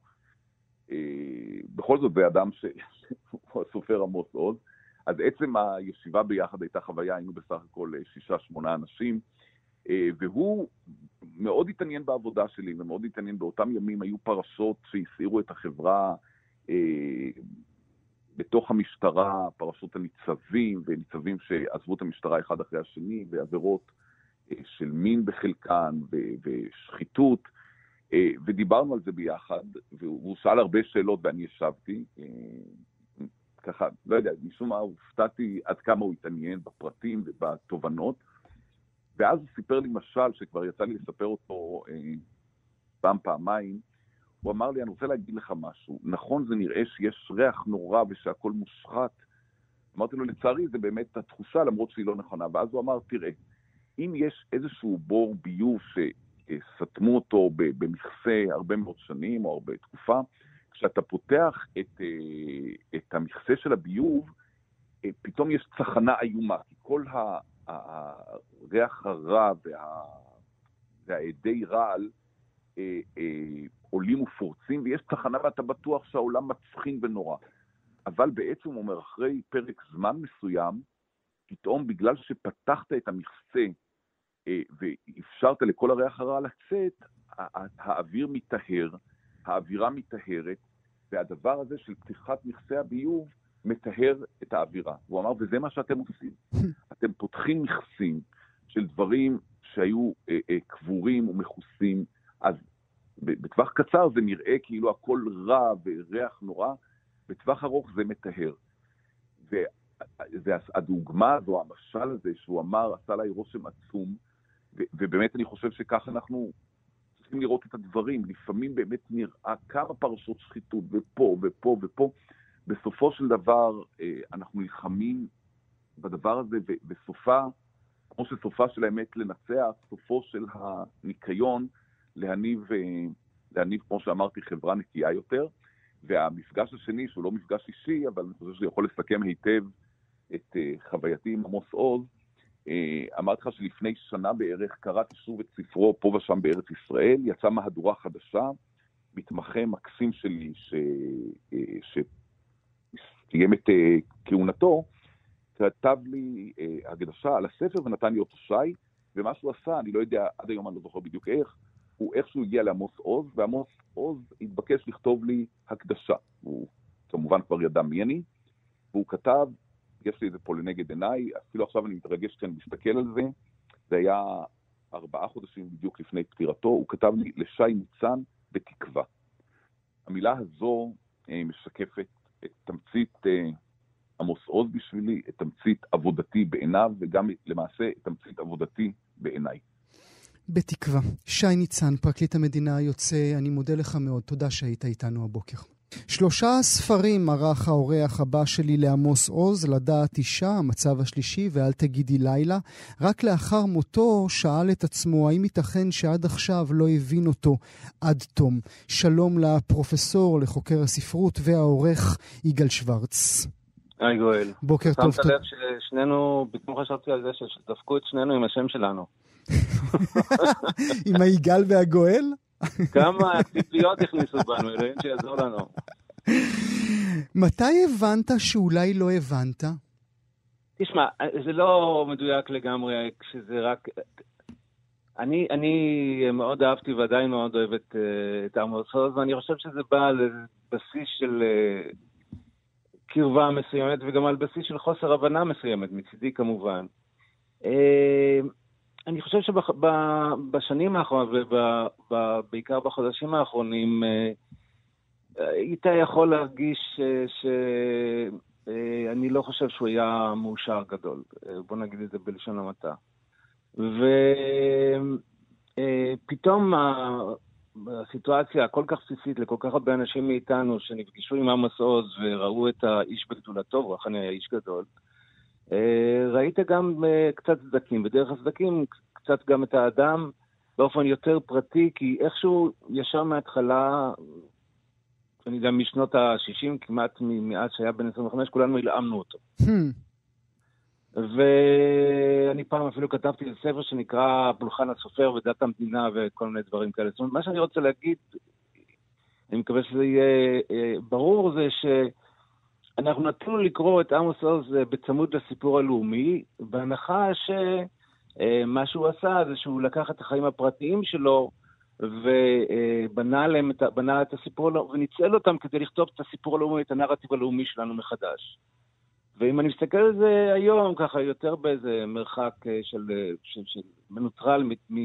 בכל זאת זה אדם שהוא הסופר עמוס עוז, אז עצם הישיבה ביחד הייתה חוויה, היינו בסך הכל שישה, שמונה אנשים, והוא מאוד התעניין בעבודה שלי, ומאוד התעניין באותם ימים, היו פרשות שהסעירו את החברה אה, בתוך המשטרה, פרשות הניצבים, וניצבים שעזבו את המשטרה אחד אחרי השני, ועבירות אה, של מין בחלקן, ו- ושחיתות, אה, ודיברנו על זה ביחד, והוא שאל הרבה שאלות ואני ישבתי, אה, ככה, לא יודע, משום מה הופתעתי עד כמה הוא התעניין בפרטים ובתובנות, ואז הוא סיפר לי משל, שכבר יצא לי לספר אותו אה, פעם פעמיים, הוא אמר לי, אני רוצה להגיד לך משהו, נכון זה נראה שיש ריח נורא ושהכל מושחת, אמרתי לו, לצערי זה באמת התחושה, למרות שהיא לא נכונה, ואז הוא אמר, תראה, אם יש איזשהו בור ביוב שסתמו אותו במכסה הרבה מאוד שנים או הרבה תקופה, כשאתה פותח את, את המכסה של הביוב, פתאום יש צחנה איומה, כי כל ה... הריח הרע וה... והעדי רעל אה, אה, עולים ופורצים, ויש תחנה ואתה בטוח שהעולם מצחין ונורא. אבל בעצם, הוא אומר, אחרי פרק זמן מסוים, פתאום בגלל שפתחת את המכסה אה, ואפשרת לכל הריח הרע לצאת, האוויר מתאהר, האווירה מתאהרת, והדבר הזה של פתיחת מכסה הביוב, מטהר את האווירה. הוא אמר, וזה מה שאתם עושים. אתם פותחים מכסים של דברים שהיו אה, אה, קבורים ומכוסים, אז בטווח קצר זה נראה כאילו הכל רע וריח נורא, בטווח ארוך זה מטהר. זה הדוגמה הזו, המשל הזה שהוא אמר, עשה לה רושם עצום, ו- ובאמת אני חושב שכך אנחנו צריכים לראות את הדברים. לפעמים באמת נראה כמה פרשות שחיתות, ופה ופה ופה. בסופו של דבר אנחנו נלחמים בדבר הזה, ו- וסופה, כמו שסופה של האמת לנצח, סופו של הניקיון להניב, להניב, כמו שאמרתי, חברה נקייה יותר. והמפגש השני, שהוא לא מפגש אישי, אבל אני חושב שזה יכול לסכם היטב את חווייתי עם עמוס עוז, אמרתי לך שלפני שנה בערך קראתי שוב את ספרו פה ושם בארץ ישראל, יצאה מהדורה חדשה, מתמחה מקסים שלי שסיים את כהונתו, כתב לי הקדשה על הספר ונתן לי אותו שי, ומה שהוא עשה, אני לא יודע, עד היום אני לא זוכר בדיוק איך, הוא איכשהו הגיע לעמוס עוז, ועמוס עוז התבקש לכתוב לי הקדשה. הוא כמובן כבר ידע מי אני, והוא כתב, יש לי את זה פה לנגד עיניי, אפילו עכשיו אני מתרגש כשאני מסתכל על זה, זה היה ארבעה חודשים בדיוק לפני פטירתו, הוא כתב לי לשי ניצן בתקווה. המילה הזו אה, משקפת את תמצית אה, עמוס עוז בשבילי, את תמצית עבודתי בעיניו, וגם למעשה את תמצית עבודתי בעיניי. בתקווה. שי ניצן, פרקליט המדינה היוצא, אני מודה לך מאוד. תודה שהיית איתנו הבוקר. שלושה ספרים ערך האורח הבא שלי לעמוס עוז, לדעת אישה, המצב השלישי ואל תגידי לילה. רק לאחר מותו שאל את עצמו האם ייתכן שעד עכשיו לא הבין אותו עד תום. שלום לפרופסור, לחוקר הספרות והעורך יגאל שוורץ. היי גואל. בוקר טוב. שמת לב ששנינו, פתאום חשבתי על זה שדפקו את שנינו עם השם שלנו. עם היגאל והגואל? כמה ציפיות הכניסו בנו, אלוהים שיעזור לנו. מתי הבנת שאולי לא הבנת? תשמע, זה לא מדויק לגמרי, כשזה רק... אני, אני מאוד אהבתי ועדיין מאוד אוהב את, את עמוס עוז, ואני חושב שזה בא על בסיס של קרבה מסוימת, וגם על בסיס של חוסר הבנה מסוימת, מצידי כמובן. אני חושב שבשנים האחרונות, ובעיקר בחודשים האחרונים, היית יכול להרגיש שאני לא חושב שהוא היה מאושר גדול. בוא נגיד את זה בלשון המעטה. ופתאום הסיטואציה הכל כך בסיסית לכל כך הרבה אנשים מאיתנו שנפגשו עם עמוס עוז וראו את האיש בגדולתו, הוא אכן היה איש גדול, ראית גם קצת צדקים, בדרך הצדקים קצת גם את האדם באופן יותר פרטי, כי איכשהו ישר מההתחלה, אני יודע, משנות ה-שישים, כמעט מאז שהיה בן עשרים וחמש, כולנו הלאמנו אותו. ואני פעם אפילו כתבתי ספר שנקרא פולחן הסופר ודת המדינה וכל מיני דברים כאלה. זאת אומרת, מה שאני רוצה להגיד, אני מקווה שזה יהיה ברור, זה שאנחנו נתנו לקרוא את עמוס עוז בצמוד לסיפור הלאומי, בהנחה שמה שהוא עשה זה שהוא לקח את החיים הפרטיים שלו, ובנה להם את, בנה את הסיפור, וניצל אותם כדי לכתוב את הסיפור הלאומי, את הנרטיב הלאומי שלנו מחדש. ואם אני מסתכל על זה היום, ככה יותר באיזה מרחק של, של, של מנוטרל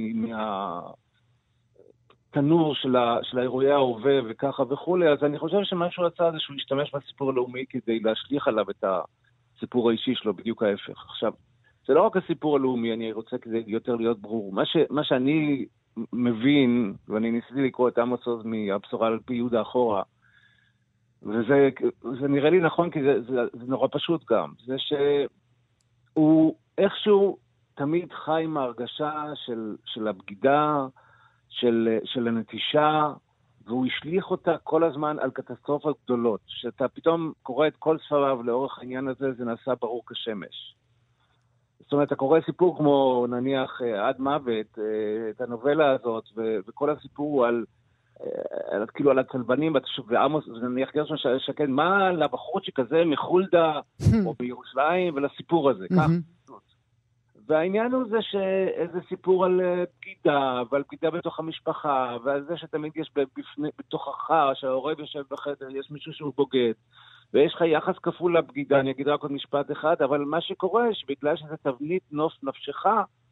מהתנור של, של האירועי ההווה וככה וכולי, אז אני חושב שמה שהוא עשה זה שהוא השתמש בסיפור הלאומי כדי להשליך עליו את הסיפור האישי שלו, בדיוק ההפך. עכשיו, זה לא רק הסיפור הלאומי, אני רוצה כדי יותר להיות ברור. מה, ש, מה שאני מבין, ואני ניסיתי לקרוא את עמוס עוז מהבשורה על פי יהודה אחורה, וזה זה נראה לי נכון, כי זה, זה, זה נורא פשוט גם. זה שהוא איכשהו תמיד חי עם ההרגשה של, של הבגידה, של, של הנטישה, והוא השליך אותה כל הזמן על קטסטרופות גדולות. שאתה פתאום קורא את כל ספריו לאורך העניין הזה, זה נעשה ברור כשמש. זאת אומרת, אתה קורא סיפור כמו נניח עד מוות, את הנובלה הזאת, ו- וכל הסיפור הוא על... כאילו על הצלבנים, ועמוס, נניח גרשון שקד, מה לבחורצ'יק כזה מחולדה או בירושלים ולסיפור הזה, כך. והעניין הוא זה שאיזה סיפור על בגידה, ועל בגידה בתוך המשפחה, ועל זה שתמיד יש בתוכך, שהעורב יושב בחדר, יש מישהו שהוא בוגד, ויש לך יחס כפול לבגידה, אני אגיד רק עוד משפט אחד, אבל מה שקורה, שבגלל שזה תבנית נוף נפשך,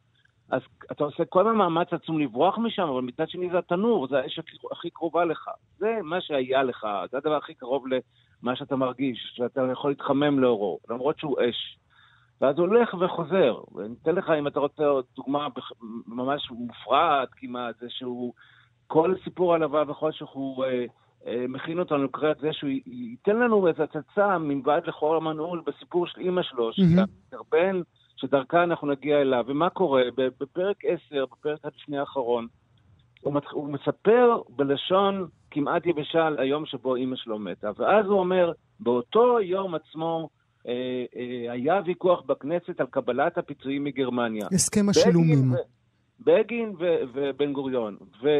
אז אתה עושה כל המאמץ עצום לברוח משם, אבל מצד שני זה התנור, זה האש הכי, הכי קרובה לך. זה מה שהיה לך, זה הדבר הכי קרוב למה שאתה מרגיש, שאתה יכול להתחמם לאורו, למרות שהוא אש. ואז הוא הולך וחוזר. וניתן לך, אם אתה רוצה דוגמה ממש מופרעת כמעט, זה שהוא, כל סיפור על הלבן וחושך הוא אה, אה, מכין אותנו לקראת זה שהוא ייתן לנו איזו הצצה מבעד לחור המנעול בסיפור של אמא שלו, mm-hmm. שתרבן, שדרכה אנחנו נגיע אליו. ומה קורה? בפרק עשר, בפרק השני האחרון, הוא, מת, הוא מספר בלשון כמעט יבשה על היום שבו אמא שלו מתה. ואז הוא אומר, באותו יום עצמו, אה, אה, היה ויכוח בכנסת על קבלת הפיצויים מגרמניה. הסכם השילומים. בגין ובן גוריון.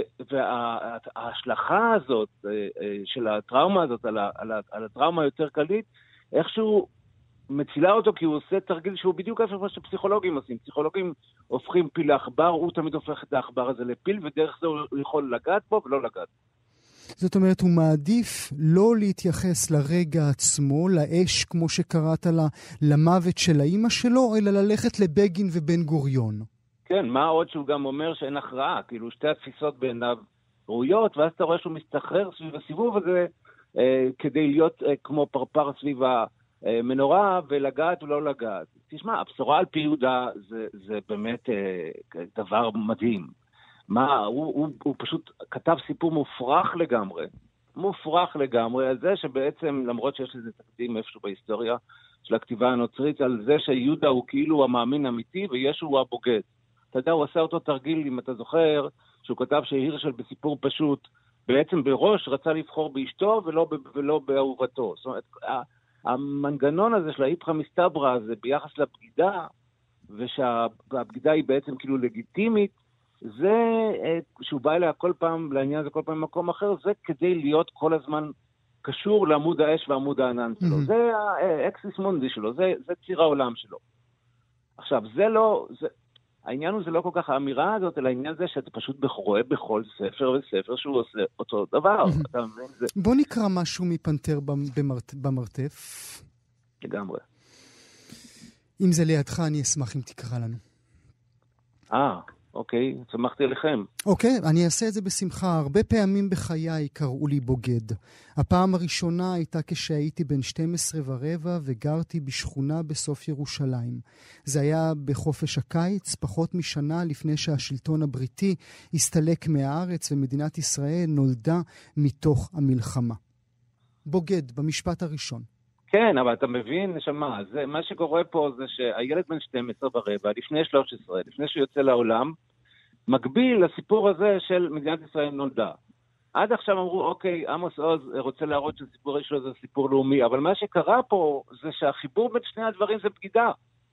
וההשלכה הזאת, של הטראומה הזאת, על הטראומה היותר קלית, איכשהו מצילה אותו, כי הוא עושה תרגיל שהוא בדיוק איפה מה שפסיכולוגים עושים. פסיכולוגים הופכים פיל לאחבר, הוא תמיד הופך את האחבר הזה לפיל, ודרך זה הוא יכול לגעת בו ולא לגעת. זאת אומרת, הוא מעדיף לא להתייחס לרגע עצמו, לאש, כמו שקראת לה, למוות של האמא שלו, אלא ללכת לבגין ובן גוריון. כן, מה עוד שהוא גם אומר שאין הכרעה, כאילו שתי התפיסות בעיניו ראויות, ואז אתה רואה שהוא מסתחרר סביב הסיבוב הזה, אה, כדי להיות אה, כמו פרפר סביב המנורה, ולגעת ולא לגעת. תשמע, הבשורה על פי יהודה זה, זה באמת אה, דבר מדהים. מה, הוא, הוא, הוא פשוט כתב סיפור מופרך לגמרי, מופרך לגמרי, על זה שבעצם, למרות שיש לזה תקדים איפשהו בהיסטוריה של הכתיבה הנוצרית, על זה שיהודה הוא כאילו המאמין האמיתי, וישו הוא הבוגד. אתה יודע, הוא עשה אותו תרגיל, אם אתה זוכר, שהוא כתב שהירשל בסיפור פשוט, בעצם בראש רצה לבחור באשתו ולא, ולא באהובתו. זאת אומרת, המנגנון הזה של ההיפכה מסתברא הזה ביחס לבגידה, ושהבגידה היא בעצם כאילו לגיטימית, זה, שהוא בא אליה כל פעם, לעניין הזה כל פעם במקום אחר, זה כדי להיות כל הזמן קשור לעמוד האש ועמוד הענן שלו. Mm-hmm. זה האקסיס מונדי שלו, זה, זה ציר העולם שלו. עכשיו, זה לא, זה, העניין הוא זה לא כל כך האמירה הזאת, אלא העניין זה שאתה פשוט רואה בכל ספר וספר שהוא עושה אותו דבר. Mm-hmm. אתה מבין? זה... בוא נקרא משהו מפנתר במרט... במרתף. לגמרי. אם זה לידך, אני אשמח אם תקרא לנו. אה, אוקיי, צמחתי לכם. אוקיי, אני אעשה את זה בשמחה. הרבה פעמים בחיי קראו לי בוגד. הפעם הראשונה הייתה כשהייתי בן שתים עשרה ורבע וגרתי בשכונה בסוף ירושלים. זה היה בחופש הקיץ, פחות משנה לפני שהשלטון הבריטי הסתלק מהארץ ומדינת ישראל נולדה מתוך המלחמה. בוגד, במשפט הראשון. כן, אבל אתה מבין, נשמה, זה, מה שקורה פה זה שהילד בן שתים עשרה ורבע, לפני שלוש עשרה, לפני שהוא יוצא לעולם, מקביל לסיפור הזה של מדינת ישראל נולדה. עד עכשיו אמרו, אוקיי, עמוס עוז רוצה להראות שהסיפור שלו זה סיפור לאומי, אבל מה שקרה פה זה שהחיבור בין שני הדברים זה בגידה.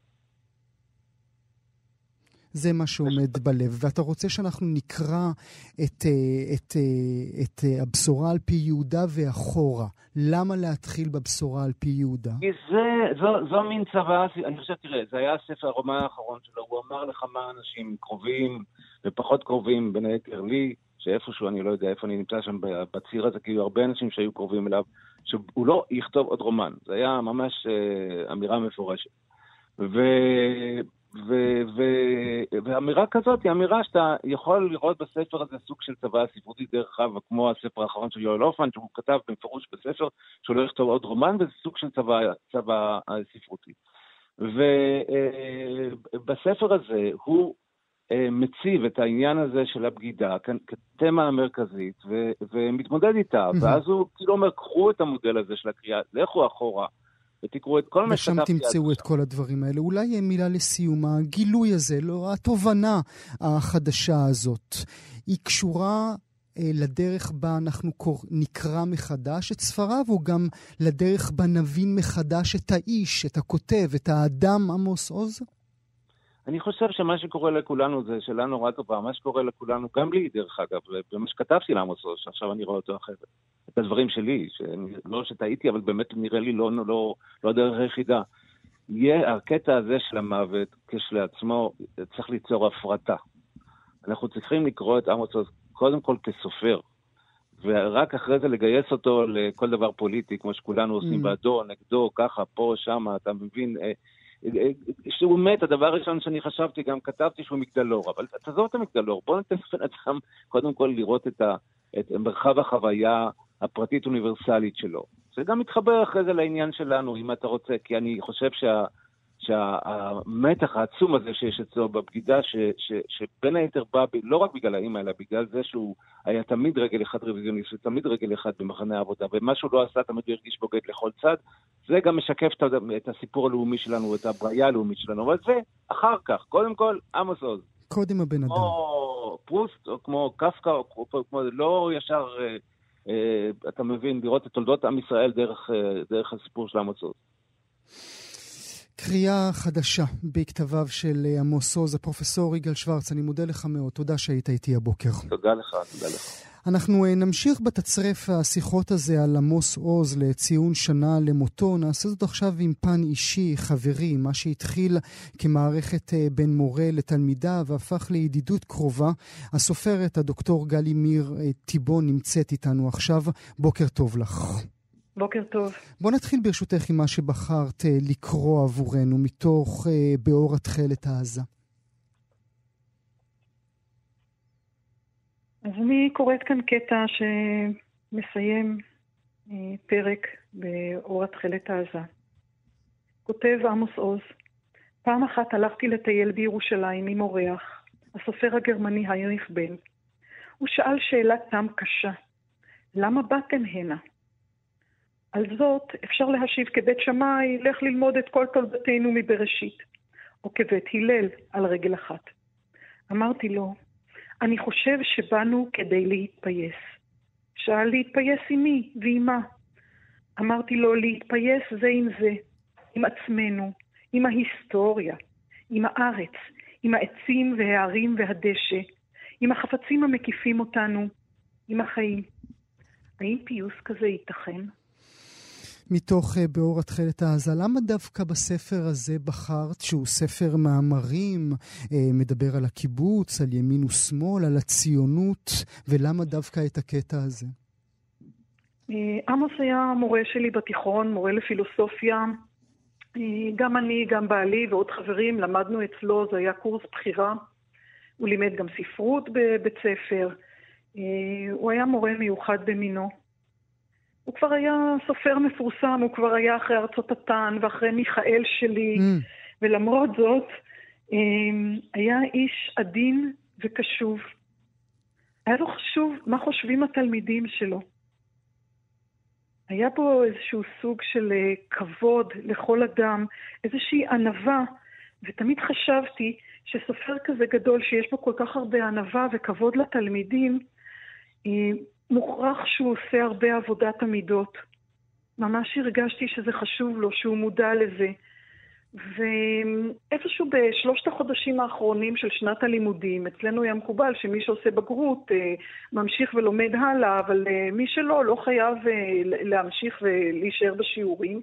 זה מה שעומד בלב, ואתה רוצה שאנחנו נקרא את, את, את הבשורה על פי יהודה ואחורה. למה להתחיל בבשורה על פי יהודה? זה, זו, זו מין צבא, אני חושב, תראה, זה היה הספר הרומן האחרון שלו, הוא אמר לכמה אנשים קרובים ופחות קרובים, בין היתר לי, שאיפשהו, אני לא יודע איפה אני נמצא שם בציר הזה, כי היו הרבה אנשים שהיו קרובים אליו, שהוא לא יכתוב עוד רומן. זה היה ממש אה, אמירה מפורשת. ו... ו- ו- ואמירה כזאת היא אמירה שאתה יכול לראות בספר הזה סוג של צבא ספרותי דרך אגב, כמו הספר האחרון של יואל הופמן, שהוא כתב במפורש בספר שהוא לא יכתוב עוד רומן, וזה סוג של צבא, צבא ספרותי. ובספר הזה הוא מציב את העניין הזה של הבגידה כתמה המרכזית, ו- ומתמודד איתה, ואז הוא כאילו אומר, קחו את המודל הזה של הקריאה, לכו אחורה, ותקראו את כל מה שכתבתי. ושם תמצאו את כל הדברים האלה. אולי מילה לסיום, הגילוי הזה, לא, התובנה החדשה הזאת, היא קשורה אה, לדרך בה אנחנו קור... נקרא מחדש את ספריו, או גם לדרך בה נבין מחדש את האיש, את הכותב, את האדם עמוס עוז? אני חושב שמה שקורה לכולנו זה שאלה נורא טובה, מה שקורה לכולנו, גם לי דרך אגב, במה שכתבתי לעמוס עוז, שעכשיו אני רואה אותו אחרת. את הדברים שלי, לא שטעיתי, אבל באמת נראה לי לא, לא, לא הדרך היחידה. יהיה הקטע הזה של המוות כשלעצמו, צריך ליצור הפרטה. אנחנו צריכים לקרוא את עמוס עוז קודם כל כסופר, ורק אחרי זה לגייס אותו לכל דבר פוליטי, כמו שכולנו עושים בעדו, נגדו, ככה, פה, שמה, אתה מבין, שהוא מת, הדבר הראשון שאני חשבתי, גם כתבתי שהוא מגדלור, אבל תעזוב את המגדלור, בוא ניתן לבן אדם קודם כל לראות את, ה, את מרחב החוויה הפרטית אוניברסלית שלו. זה גם מתחבר אחרי זה לעניין שלנו, אם אתה רוצה, כי אני חושב שה... שהמתח העצום הזה שיש אצלו בבגידה, ש, ש, שבין היתר בא, ב, לא רק בגלל האמא, אלא בגלל זה שהוא היה תמיד רגל אחד רוויזיוניסט, ותמיד רגל אחד במחנה העבודה, ומה שהוא לא עשה תמיד הרגיש בוגד לכל צד, זה גם משקף את, את הסיפור הלאומי שלנו, את הבריאה הלאומית שלנו, אבל זה אחר כך, קודם כל, עמוס עוז. קודם הבן אדם. כמו פרוסט, או כמו קפקא, או כמו, כמו לא ישר, אה, אה, אתה מבין, לראות את תולדות עם ישראל דרך, אה, דרך הסיפור של עמוס עוז. קריאה חדשה בכתביו של עמוס עוז. הפרופסור יגאל שוורץ, אני מודה לך מאוד. תודה שהיית איתי הבוקר. תודה לך, תודה לך. אנחנו נמשיך בתצרף השיחות הזה על עמוס עוז לציון שנה למותו. נעשה זאת עכשיו עם פן אישי, חברי, מה שהתחיל כמערכת בין מורה לתלמידה והפך לידידות קרובה. הסופרת, הדוקטור גלי מאיר טיבון, נמצאת איתנו עכשיו. בוקר טוב לך. בוקר טוב. בוא נתחיל ברשותך עם מה שבחרת לקרוא עבורנו מתוך באור התכלת העזה. אז אני קוראת כאן קטע שמסיים פרק באור התכלת העזה. כותב עמוס עוז, פעם אחת הלכתי לטייל בירושלים עם אורח, הסופר הגרמני היינריך בל. הוא שאל שאלת תם קשה, למה באתם הנה? על זאת אפשר להשיב כבית שמאי, לך ללמוד את כל תולדותינו מבראשית, או כבית הלל על רגל אחת. אמרתי לו, אני חושב שבאנו כדי להתפייס. שאל להתפייס עם מי ועם מה? אמרתי לו, להתפייס זה עם זה, עם עצמנו, עם ההיסטוריה, עם הארץ, עם העצים והערים והדשא, עם החפצים המקיפים אותנו, עם החיים. האם פיוס כזה ייתכן? מתוך uh, באור התכלת העזה, למה דווקא בספר הזה בחרת, שהוא ספר מאמרים, uh, מדבר על הקיבוץ, על ימין ושמאל, על הציונות, ולמה דווקא את הקטע הזה? עמוס היה מורה שלי בתיכון, מורה לפילוסופיה. גם אני, גם בעלי ועוד חברים למדנו אצלו, זה היה קורס בחירה. הוא לימד גם ספרות בבית ספר. הוא היה מורה מיוחד במינו. הוא כבר היה סופר מפורסם, הוא כבר היה אחרי ארצות התן ואחרי מיכאל שלי, mm. ולמרות זאת, היה איש עדין וקשוב. היה לו חשוב מה חושבים התלמידים שלו. היה בו איזשהו סוג של כבוד לכל אדם, איזושהי ענווה, ותמיד חשבתי שסופר כזה גדול שיש בו כל כך הרבה ענווה וכבוד לתלמידים, מוכרח שהוא עושה הרבה עבודת המידות. ממש הרגשתי שזה חשוב לו, שהוא מודע לזה. ואיפשהו בשלושת החודשים האחרונים של שנת הלימודים, אצלנו היה מקובל שמי שעושה בגרות ממשיך ולומד הלאה, אבל מי שלא, לא חייב להמשיך ולהישאר בשיעורים.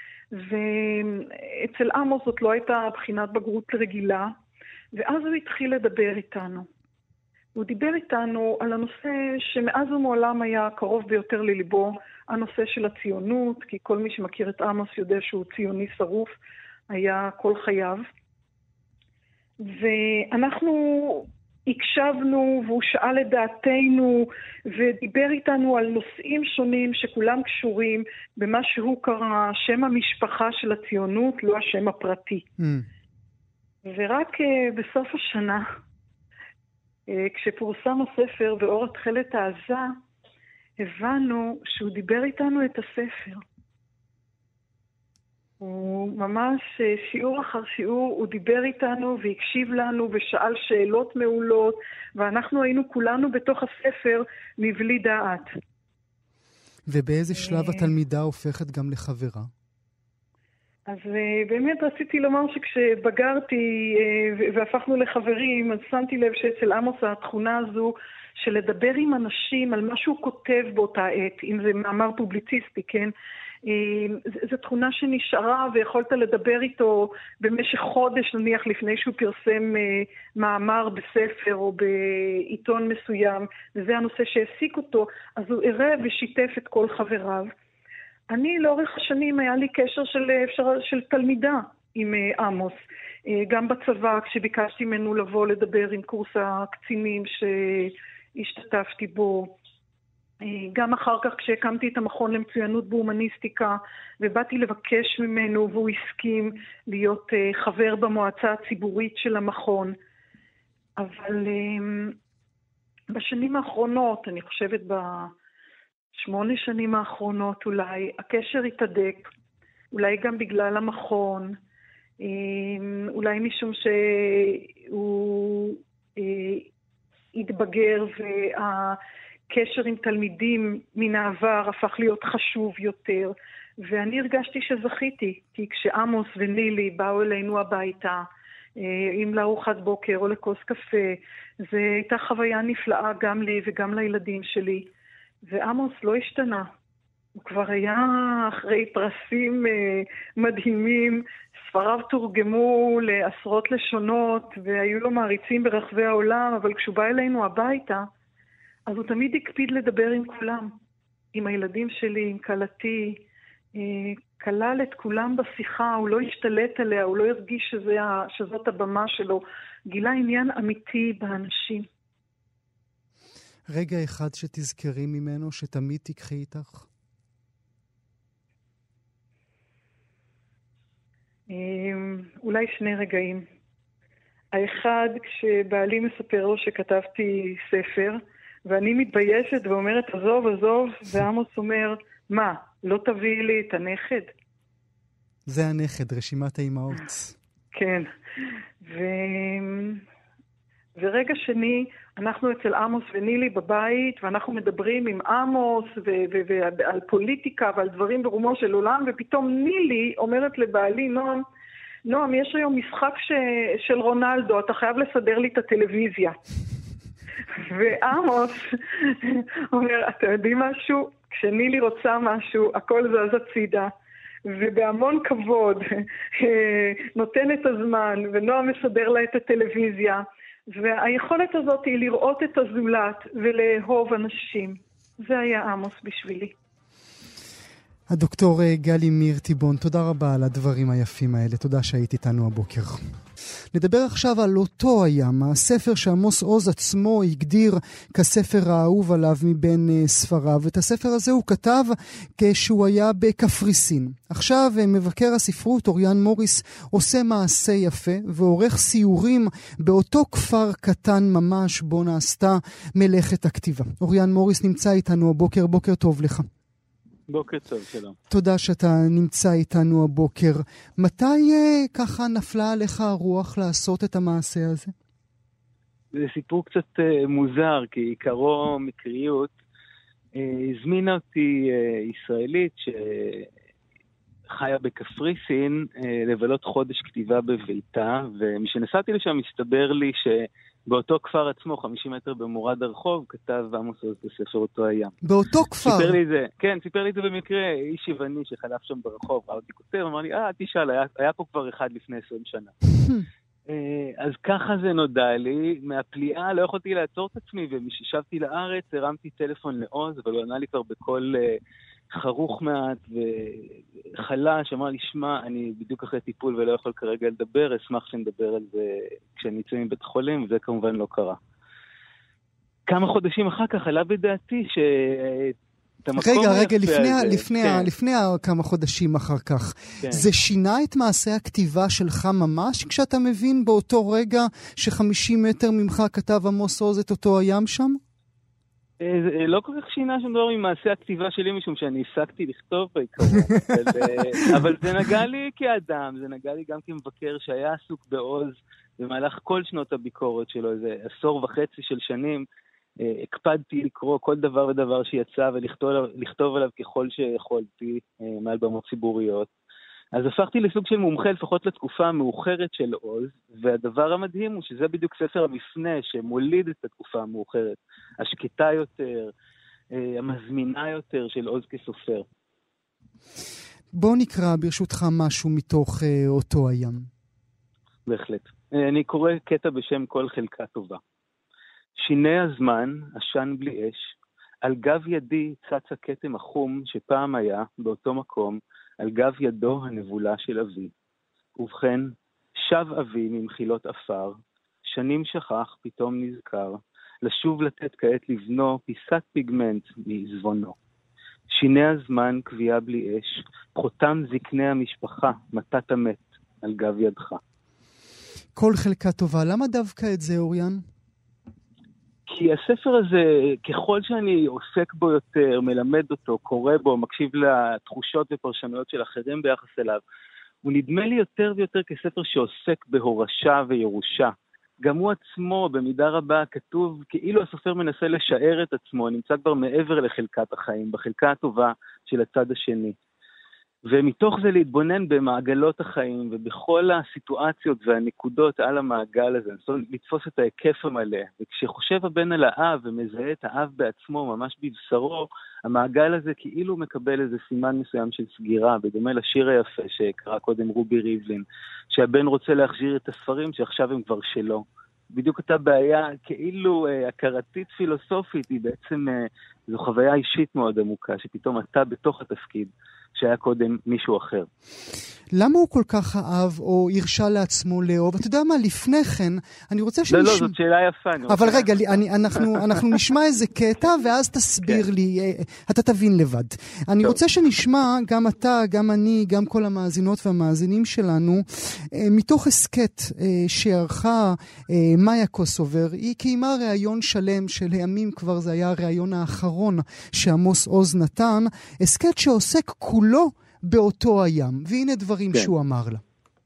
ואצל עמוס זאת לא הייתה בחינת בגרות רגילה, ואז הוא התחיל לדבר איתנו. הוא דיבר איתנו על הנושא שמאז ומעולם היה קרוב ביותר לליבו, הנושא של הציונות, כי כל מי שמכיר את עמוס יודע שהוא ציוני שרוף, היה כל חייו. ואנחנו הקשבנו והוא שאל את דעתנו ודיבר איתנו על נושאים שונים שכולם קשורים במה שהוא קרא שם המשפחה של הציונות, לא השם הפרטי. Mm. ורק uh, בסוף השנה, uh, כשפורסם הספר באור התכלת העזה, הבנו שהוא דיבר איתנו את הספר. הוא ממש שיעור אחר שיעור, הוא דיבר איתנו והקשיב לנו ושאל שאלות מעולות, ואנחנו היינו כולנו בתוך הספר מבלי דעת. ובאיזה שלב התלמידה הופכת גם לחברה? אז באמת רציתי לומר שכשבגרתי והפכנו לחברים, אז שמתי לב שאצל עמוס התכונה הזו של לדבר עם אנשים על מה שהוא כותב באותה עת, אם זה מאמר פובליציסטי, כן? זו תכונה שנשארה ויכולת לדבר איתו במשך חודש נניח לפני שהוא פרסם מאמר בספר או בעיתון מסוים, וזה הנושא שהעסיק אותו, אז הוא ערב ושיתף את כל חבריו. אני לאורך השנים היה לי קשר של, של תלמידה, עם עמוס. גם בצבא, כשביקשתי ממנו לבוא לדבר עם קורס הקצינים שהשתתפתי בו. גם אחר כך כשהקמתי את המכון למצוינות בהומניסטיקה, ובאתי לבקש ממנו והוא הסכים להיות חבר במועצה הציבורית של המכון. אבל בשנים האחרונות, אני חושבת בשמונה שנים האחרונות אולי, הקשר התהדק, אולי גם בגלל המכון, אולי משום שהוא התבגר והקשר עם תלמידים מן העבר הפך להיות חשוב יותר, ואני הרגשתי שזכיתי, כי כשעמוס ונילי באו אלינו הביתה, אם לארוחת בוקר או לכוס קפה, זו הייתה חוויה נפלאה גם לי וגם לילדים שלי, ועמוס לא השתנה. הוא כבר היה אחרי פרסים מדהימים, ספריו תורגמו לעשרות לשונות, והיו לו מעריצים ברחבי העולם, אבל כשהוא בא אלינו הביתה, אז הוא תמיד הקפיד לדבר עם כולם, עם הילדים שלי, עם קלתי, כלל את כולם בשיחה, הוא לא השתלט עליה, הוא לא הרגיש שזה, שזאת הבמה שלו, גילה עניין אמיתי באנשים. רגע אחד שתזכרי ממנו שתמיד תיקחי איתך? אולי שני רגעים. האחד, כשבעלי מספר לו שכתבתי ספר, ואני מתביישת ואומרת, עזוב, עזוב, ועמוס אומר, מה, לא תביאי לי את הנכד? זה הנכד, רשימת האימהות. כן. ו... ורגע שני, אנחנו אצל עמוס ונילי בבית, ואנחנו מדברים עם עמוס ו- ו- ועל פוליטיקה ועל דברים ברומו של עולם, ופתאום נילי אומרת לבעלי, נועם, נועם, יש היום משחק ש- של רונלדו, אתה חייב לסדר לי את הטלוויזיה. ועמוס אומר, אתה יודעים משהו? כשנילי רוצה משהו, הכל זז הצידה. ובהמון כבוד נותן את הזמן, ונועם מסדר לה את הטלוויזיה. והיכולת הזאת היא לראות את הזולת ולאהוב אנשים. זה היה עמוס בשבילי. הדוקטור גלי מיר טיבון, תודה רבה על הדברים היפים האלה. תודה שהיית איתנו הבוקר. נדבר עכשיו על אותו הים, הספר שעמוס עוז עצמו הגדיר כספר האהוב עליו מבין ספריו. את הספר הזה הוא כתב כשהוא היה בקפריסין. עכשיו מבקר הספרות אוריאן מוריס עושה מעשה יפה ועורך סיורים באותו כפר קטן ממש בו נעשתה מלאכת הכתיבה. אוריאן מוריס נמצא איתנו הבוקר, בוקר טוב לך. בוקר טוב, שלום. תודה שאתה נמצא איתנו הבוקר. מתי אה, ככה נפלה עליך הרוח לעשות את המעשה הזה? זה סיפור קצת אה, מוזר, כי עיקרו מקריות. אה, הזמינה אותי אה, ישראלית שחיה בקפריסין אה, לבלות חודש כתיבה בביתה, ומשנסעתי לשם הסתבר לי ש... באותו כפר עצמו, חמישים מטר במורד הרחוב, כתב עמוס עוז בספר אותו הים. באותו כפר? סיפר לי זה, כן, סיפר לי זה במקרה, איש יווני שחלף שם ברחוב, ראה אותי כותב, אמר לי, אה, תשאל, היה, היה פה כבר אחד לפני עשרים שנה. אז ככה זה נודע לי, מהפליאה לא יכולתי לעצור את עצמי, ומששבתי לארץ, הרמתי טלפון לעוז, אבל הוא ענה לי כבר בכל חרוך מעט וחלש, אמר לי, שמע, אני בדיוק אחרי טיפול ולא יכול כרגע לדבר, אשמח שנדבר על זה כשאני יצא מבית חולים, וזה כמובן לא קרה. כמה חודשים אחר כך עלה בדעתי ש... רגע, רגע, לפני, לפני, כן. לפני כמה חודשים אחר כך, כן. זה שינה את מעשה הכתיבה שלך ממש, כשאתה מבין באותו רגע ש-חמישים מטר ממך כתב עמוס עוז את אותו הים שם? זה לא כל כך שינה שום דבר ממעשה הכתיבה שלי, משום שאני הפסקתי לכתוב בעיקרון. אבל, אבל זה נגע לי כאדם, זה נגע לי גם כמבקר שהיה עסוק בעוז במהלך כל שנות הביקורת שלו, איזה עשור וחצי של שנים, הקפדתי לקרוא כל דבר ודבר שיצא ולכתוב עליו ככל שיכולתי מעל במות ציבוריות. אז הפכתי לסוג של מומחה לפחות לתקופה המאוחרת של עוז, והדבר המדהים הוא שזה בדיוק ספר המפנה שמוליד את התקופה המאוחרת, השקטה יותר, המזמינה יותר של עוז כסופר. בוא נקרא ברשותך משהו מתוך אותו הים. בהחלט. אני קורא קטע בשם כל חלקה טובה. שיני הזמן, עשן בלי אש, על גב ידי צץ הכתם החום שפעם היה באותו מקום, על גב ידו הנבולה של אבי. ובכן, שב אבי ממחילות אפר, שנים שכח, פתאום נזכר, לשוב לתת כעת לבנו פיסת פיגמנט מעזבונו. שיני הזמן קביעה בלי אש, חותם זקני המשפחה, מתת המת על גב ידך. כל חלקה טובה. למה דווקא את זה, אוריאן? כי הספר הזה, ככל שאני עוסק בו יותר, מלמד אותו, קורא בו, מקשיב לתחושות ופרשנויות של אחרים ביחס אליו, הוא נדמה לי יותר ויותר כספר שעוסק בהורשה וירושה. גם הוא עצמו במידה רבה כתוב כאילו הסופר מנסה לשער את עצמו, נמצא כבר מעבר לחלקת החיים, בחלקה הטובה של הצד השני. ומתוך זה להתבונן במעגלות החיים ובכל הסיטואציות והנקודות על המעגל הזה, לתפוס את ההיקף המלא. וכשחושב הבן על האב ומזהה את האב בעצמו ממש בבשרו, המעגל הזה כאילו מקבל איזה סימן מסוים של סגירה, בדומה לשיר היפה שקרא קודם רובי ריבלין, שהבן רוצה להחזיר את הספרים שעכשיו הם כבר שלו. בדיוק אותה בעיה כאילו אה, הכרתית פילוסופית היא בעצם, אה, זו חוויה אישית מאוד עמוקה, שפתאום אתה בתוך התפקיד שהיה קודם מישהו אחר. למה הוא כל כך אהב או הרשה לעצמו לאהוב? אתה יודע מה, לפני כן, אני רוצה שנשמע... לא, לא, זאת שאלה יפה. אבל רגע, אני, אנחנו, אנחנו נשמע איזה קטע, ואז תסביר כן. לי, אתה תבין לבד. אני טוב. רוצה שנשמע, גם אתה, גם אני, גם כל המאזינות והמאזינים שלנו, מתוך הסקט שערכה מאיה קוסובר, היא קיימה ראיון שלם של הימים, כבר זה היה הראיון האחרון שעמוס עוז נתן, הסקט שעוסק כולו באותו הים, והנה דברים כן. שהוא אמר לה.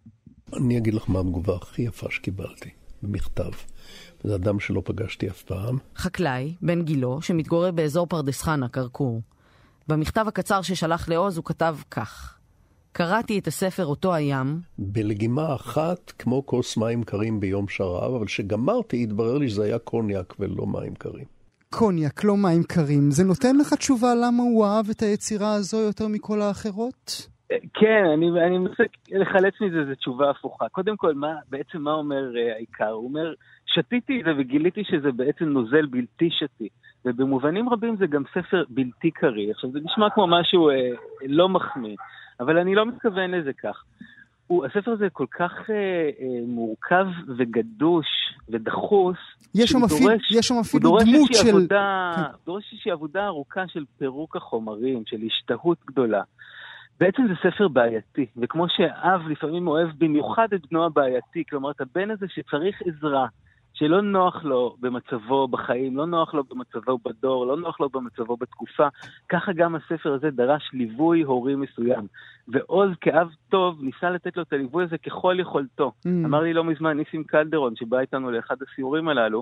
אני אגיד לך מה התגובה הכי יפה שקיבלתי, במכתב. זה אדם שלא פגשתי אף פעם. חקלאי, בן גילו, שמתגורר באזור פרדס חנה, קרקור. במכתב הקצר ששלח לעוז הוא כתב כך: קראתי את הספר אותו הים. בלגימה אחת, כמו כוס מים קרים ביום שרב, אבל שגמרתי, התברר לי שזה היה קוניאק ולא מים קרים. קוניאק, לא מים קרים. זה נותן לך תשובה למה הוא אהב את היצירה הזו יותר מכל האחרות? כן, אני, אני מנסה לחלץ מזה, זו תשובה הפוכה. קודם כל, מה, בעצם מה אומר uh, העיקר? הוא אומר, שתיתי את זה וגיליתי שזה בעצם נוזל בלתי שתי. ובמובנים רבים זה גם ספר בלתי קרי. עכשיו, זה נשמע כמו משהו uh, לא מחמיא, אבל אני לא מתכוון לזה כך. הוא, הספר הזה כל כך uh, uh, מורכב וגדוש ודחוס, יש שם אפילו, דורש, יש שם אפילו דמות של... עבודה, כן. דורש איזושהי עבודה ארוכה של פירוק החומרים, של השתהות גדולה. בעצם זה ספר בעייתי, וכמו שאב לפעמים אוהב במיוחד את בנו הבעייתי, כלומר את הבן הזה שצריך עזרה, שלא נוח לו במצבו בחיים, לא נוח לו במצבו בדור, לא נוח לו במצבו בתקופה, ככה גם הספר הזה דרש ליווי הורי מסוים. ועוז כאב טוב ניסה לתת לו את הליווי הזה ככל יכולתו. Mm. אמר לי לא מזמן ניסים קלדרון, שבא איתנו לאחד הסיורים הללו,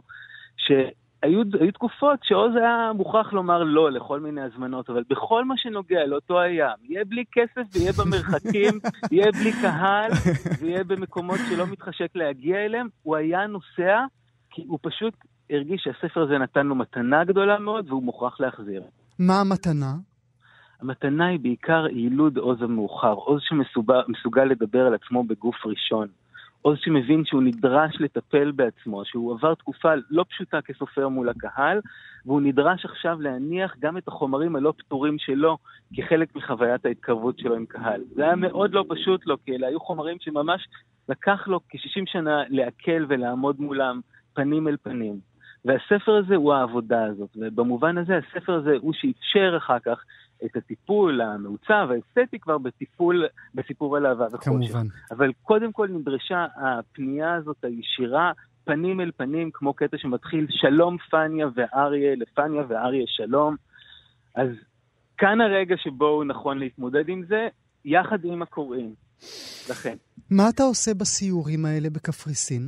שהיו היו תקופות שעוז היה מוכרח לומר לא לכל מיני הזמנות, אבל בכל מה שנוגע לאותו הים, יהיה בלי כסף ויהיה במרחקים, יהיה בלי קהל, ויהיה במקומות שלא מתחשק להגיע אליהם, הוא היה נוסע, כי הוא פשוט הרגיש שהספר הזה נתן לו מתנה גדולה מאוד, והוא מוכרח להחזיר. מה המתנה? המתנה היא בעיקר יילוד עוז המאוחר, עוז שמסוגל לדבר על עצמו בגוף ראשון, עוז שמבין שהוא נדרש לטפל בעצמו, שהוא עבר תקופה לא פשוטה כסופר מול הקהל, והוא נדרש עכשיו להניח גם את החומרים הלא פתורים שלו, כחלק מחוויית ההתקרבות שלו עם קהל. זה היה מאוד לא פשוט לו, כי אלה היו חומרים שממש לקח לו כ-שישים שנה להקל ולעמוד מולם פנים אל פנים. והספר הזה הוא העבודה הזאת, ובמובן הזה הספר הזה הוא שאפשר אחר כך את הטיפול המעוצב, האסתטי כבר בטיפול, בסיפור על אהבה וחושך. כמובן. אבל קודם כל נדרשה הפנייה הזאת הישירה, פנים אל פנים, כמו קטע שמתחיל שלום פניה ואריה, לפניה ואריה שלום. אז כאן הרגע שבו הוא נכון להתמודד עם זה, יחד עם הקוראים. לכן. מה אתה עושה בסיורים האלה בקפריסין?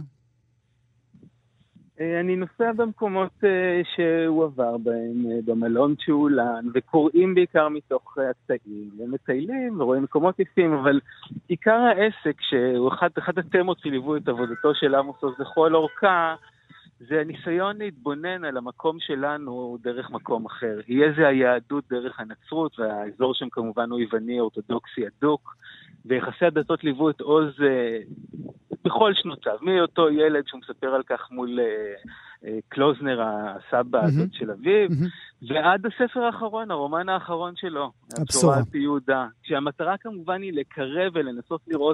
אני נוסע במקומות שהוא עבר בהם, במלון שאולן, וקוראים בעיקר מתוך הצעים, ומטיילים ורואים מקומות יפים, אבל עיקר העסק, שהוא אחד, אחד התמות שליוו את עבודתו של עמוס עוז לכל אורכה, זה הניסיון להתבונן על המקום שלנו דרך מקום אחר. יהיה זה היהדות דרך הנצרות, והאזור שם כמובן הוא יווני, אורתודוקסי, אדוק, ויחסי הדתות ליוו את עוז בכל שנותיו, מאותו ילד שהוא מספר על כך מול uh, uh, קלוזנר, הסבא mm-hmm. הזאת של אביו, mm-hmm. ועד הספר האחרון, הרומן האחרון שלו, הבשורה על פי יהודה, שהמטרה כמובן היא לקרב ולנסות לראות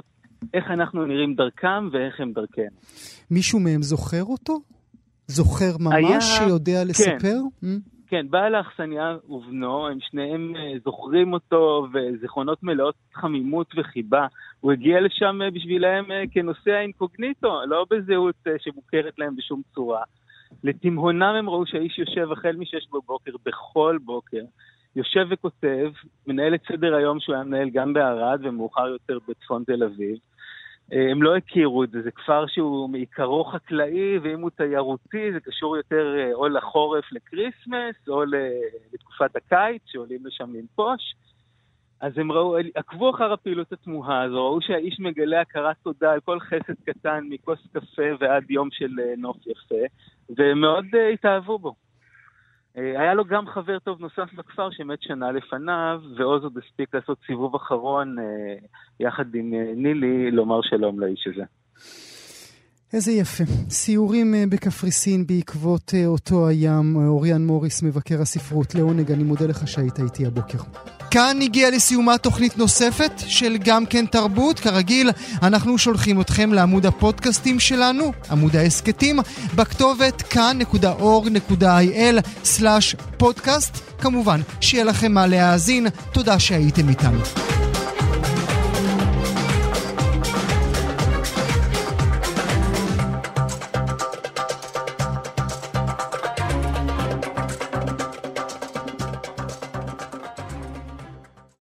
איך אנחנו נראים דרכם ואיך הם דרכנו. מישהו מהם זוכר אותו? זוכר ממש היה... שיודע לספר? כן. כן, בעל האכסניה ובנו, הם שניהם זוכרים אותו, וזיכרונות מלאות חמימות וחיבה. הוא הגיע לשם בשבילהם כנושא האינקוגניטו, לא בזהות שמוכרת להם בשום צורה. לתמהונם הם ראו שהאיש יושב החל משש בבוקר, בכל בוקר, יושב וכותב, מנהל את סדר היום שהוא היה מנהל גם בערד ומאוחר יותר בצפון תל אביב. הם לא הכירו את זה, זה כפר שהוא מעיקרו חקלאי, ואם הוא תיירותי זה קשור יותר או לחורף לקריסמס, או לתקופת הקיץ שעולים לשם לנפוש. אז הם ראו, עקבו אחר הפעילות התמוהה הזו, ראו שהאיש מגלה הכרת תודה על כל חסד קטן, מכוס קפה ועד יום של נוף יפה, והם מאוד התאהבו בו. היה לו גם חבר טוב נוסף בכפר שמת שנה לפניו, ועוז עוד הספיק לעשות סיבוב אחרון יחד עם נילי, לומר שלום לאיש הזה. איזה יפה. סיורים בקפריסין בעקבות אותו הים. אוריאן מוריס, מבקר הספרות. לעונג, אני מודה לך שהיית איתי הבוקר. כאן הגיעה לסיומה תוכנית נוספת של גם כן תרבות. כרגיל, אנחנו שולחים אתכם לעמוד הפודקאסטים שלנו, עמוד העסקתים, בכתובת כאן נקודה אורג נקודה איי אל סלש פודקאסט. כמובן, שיהיה לכם מה להאזין. תודה שהייתם איתנו.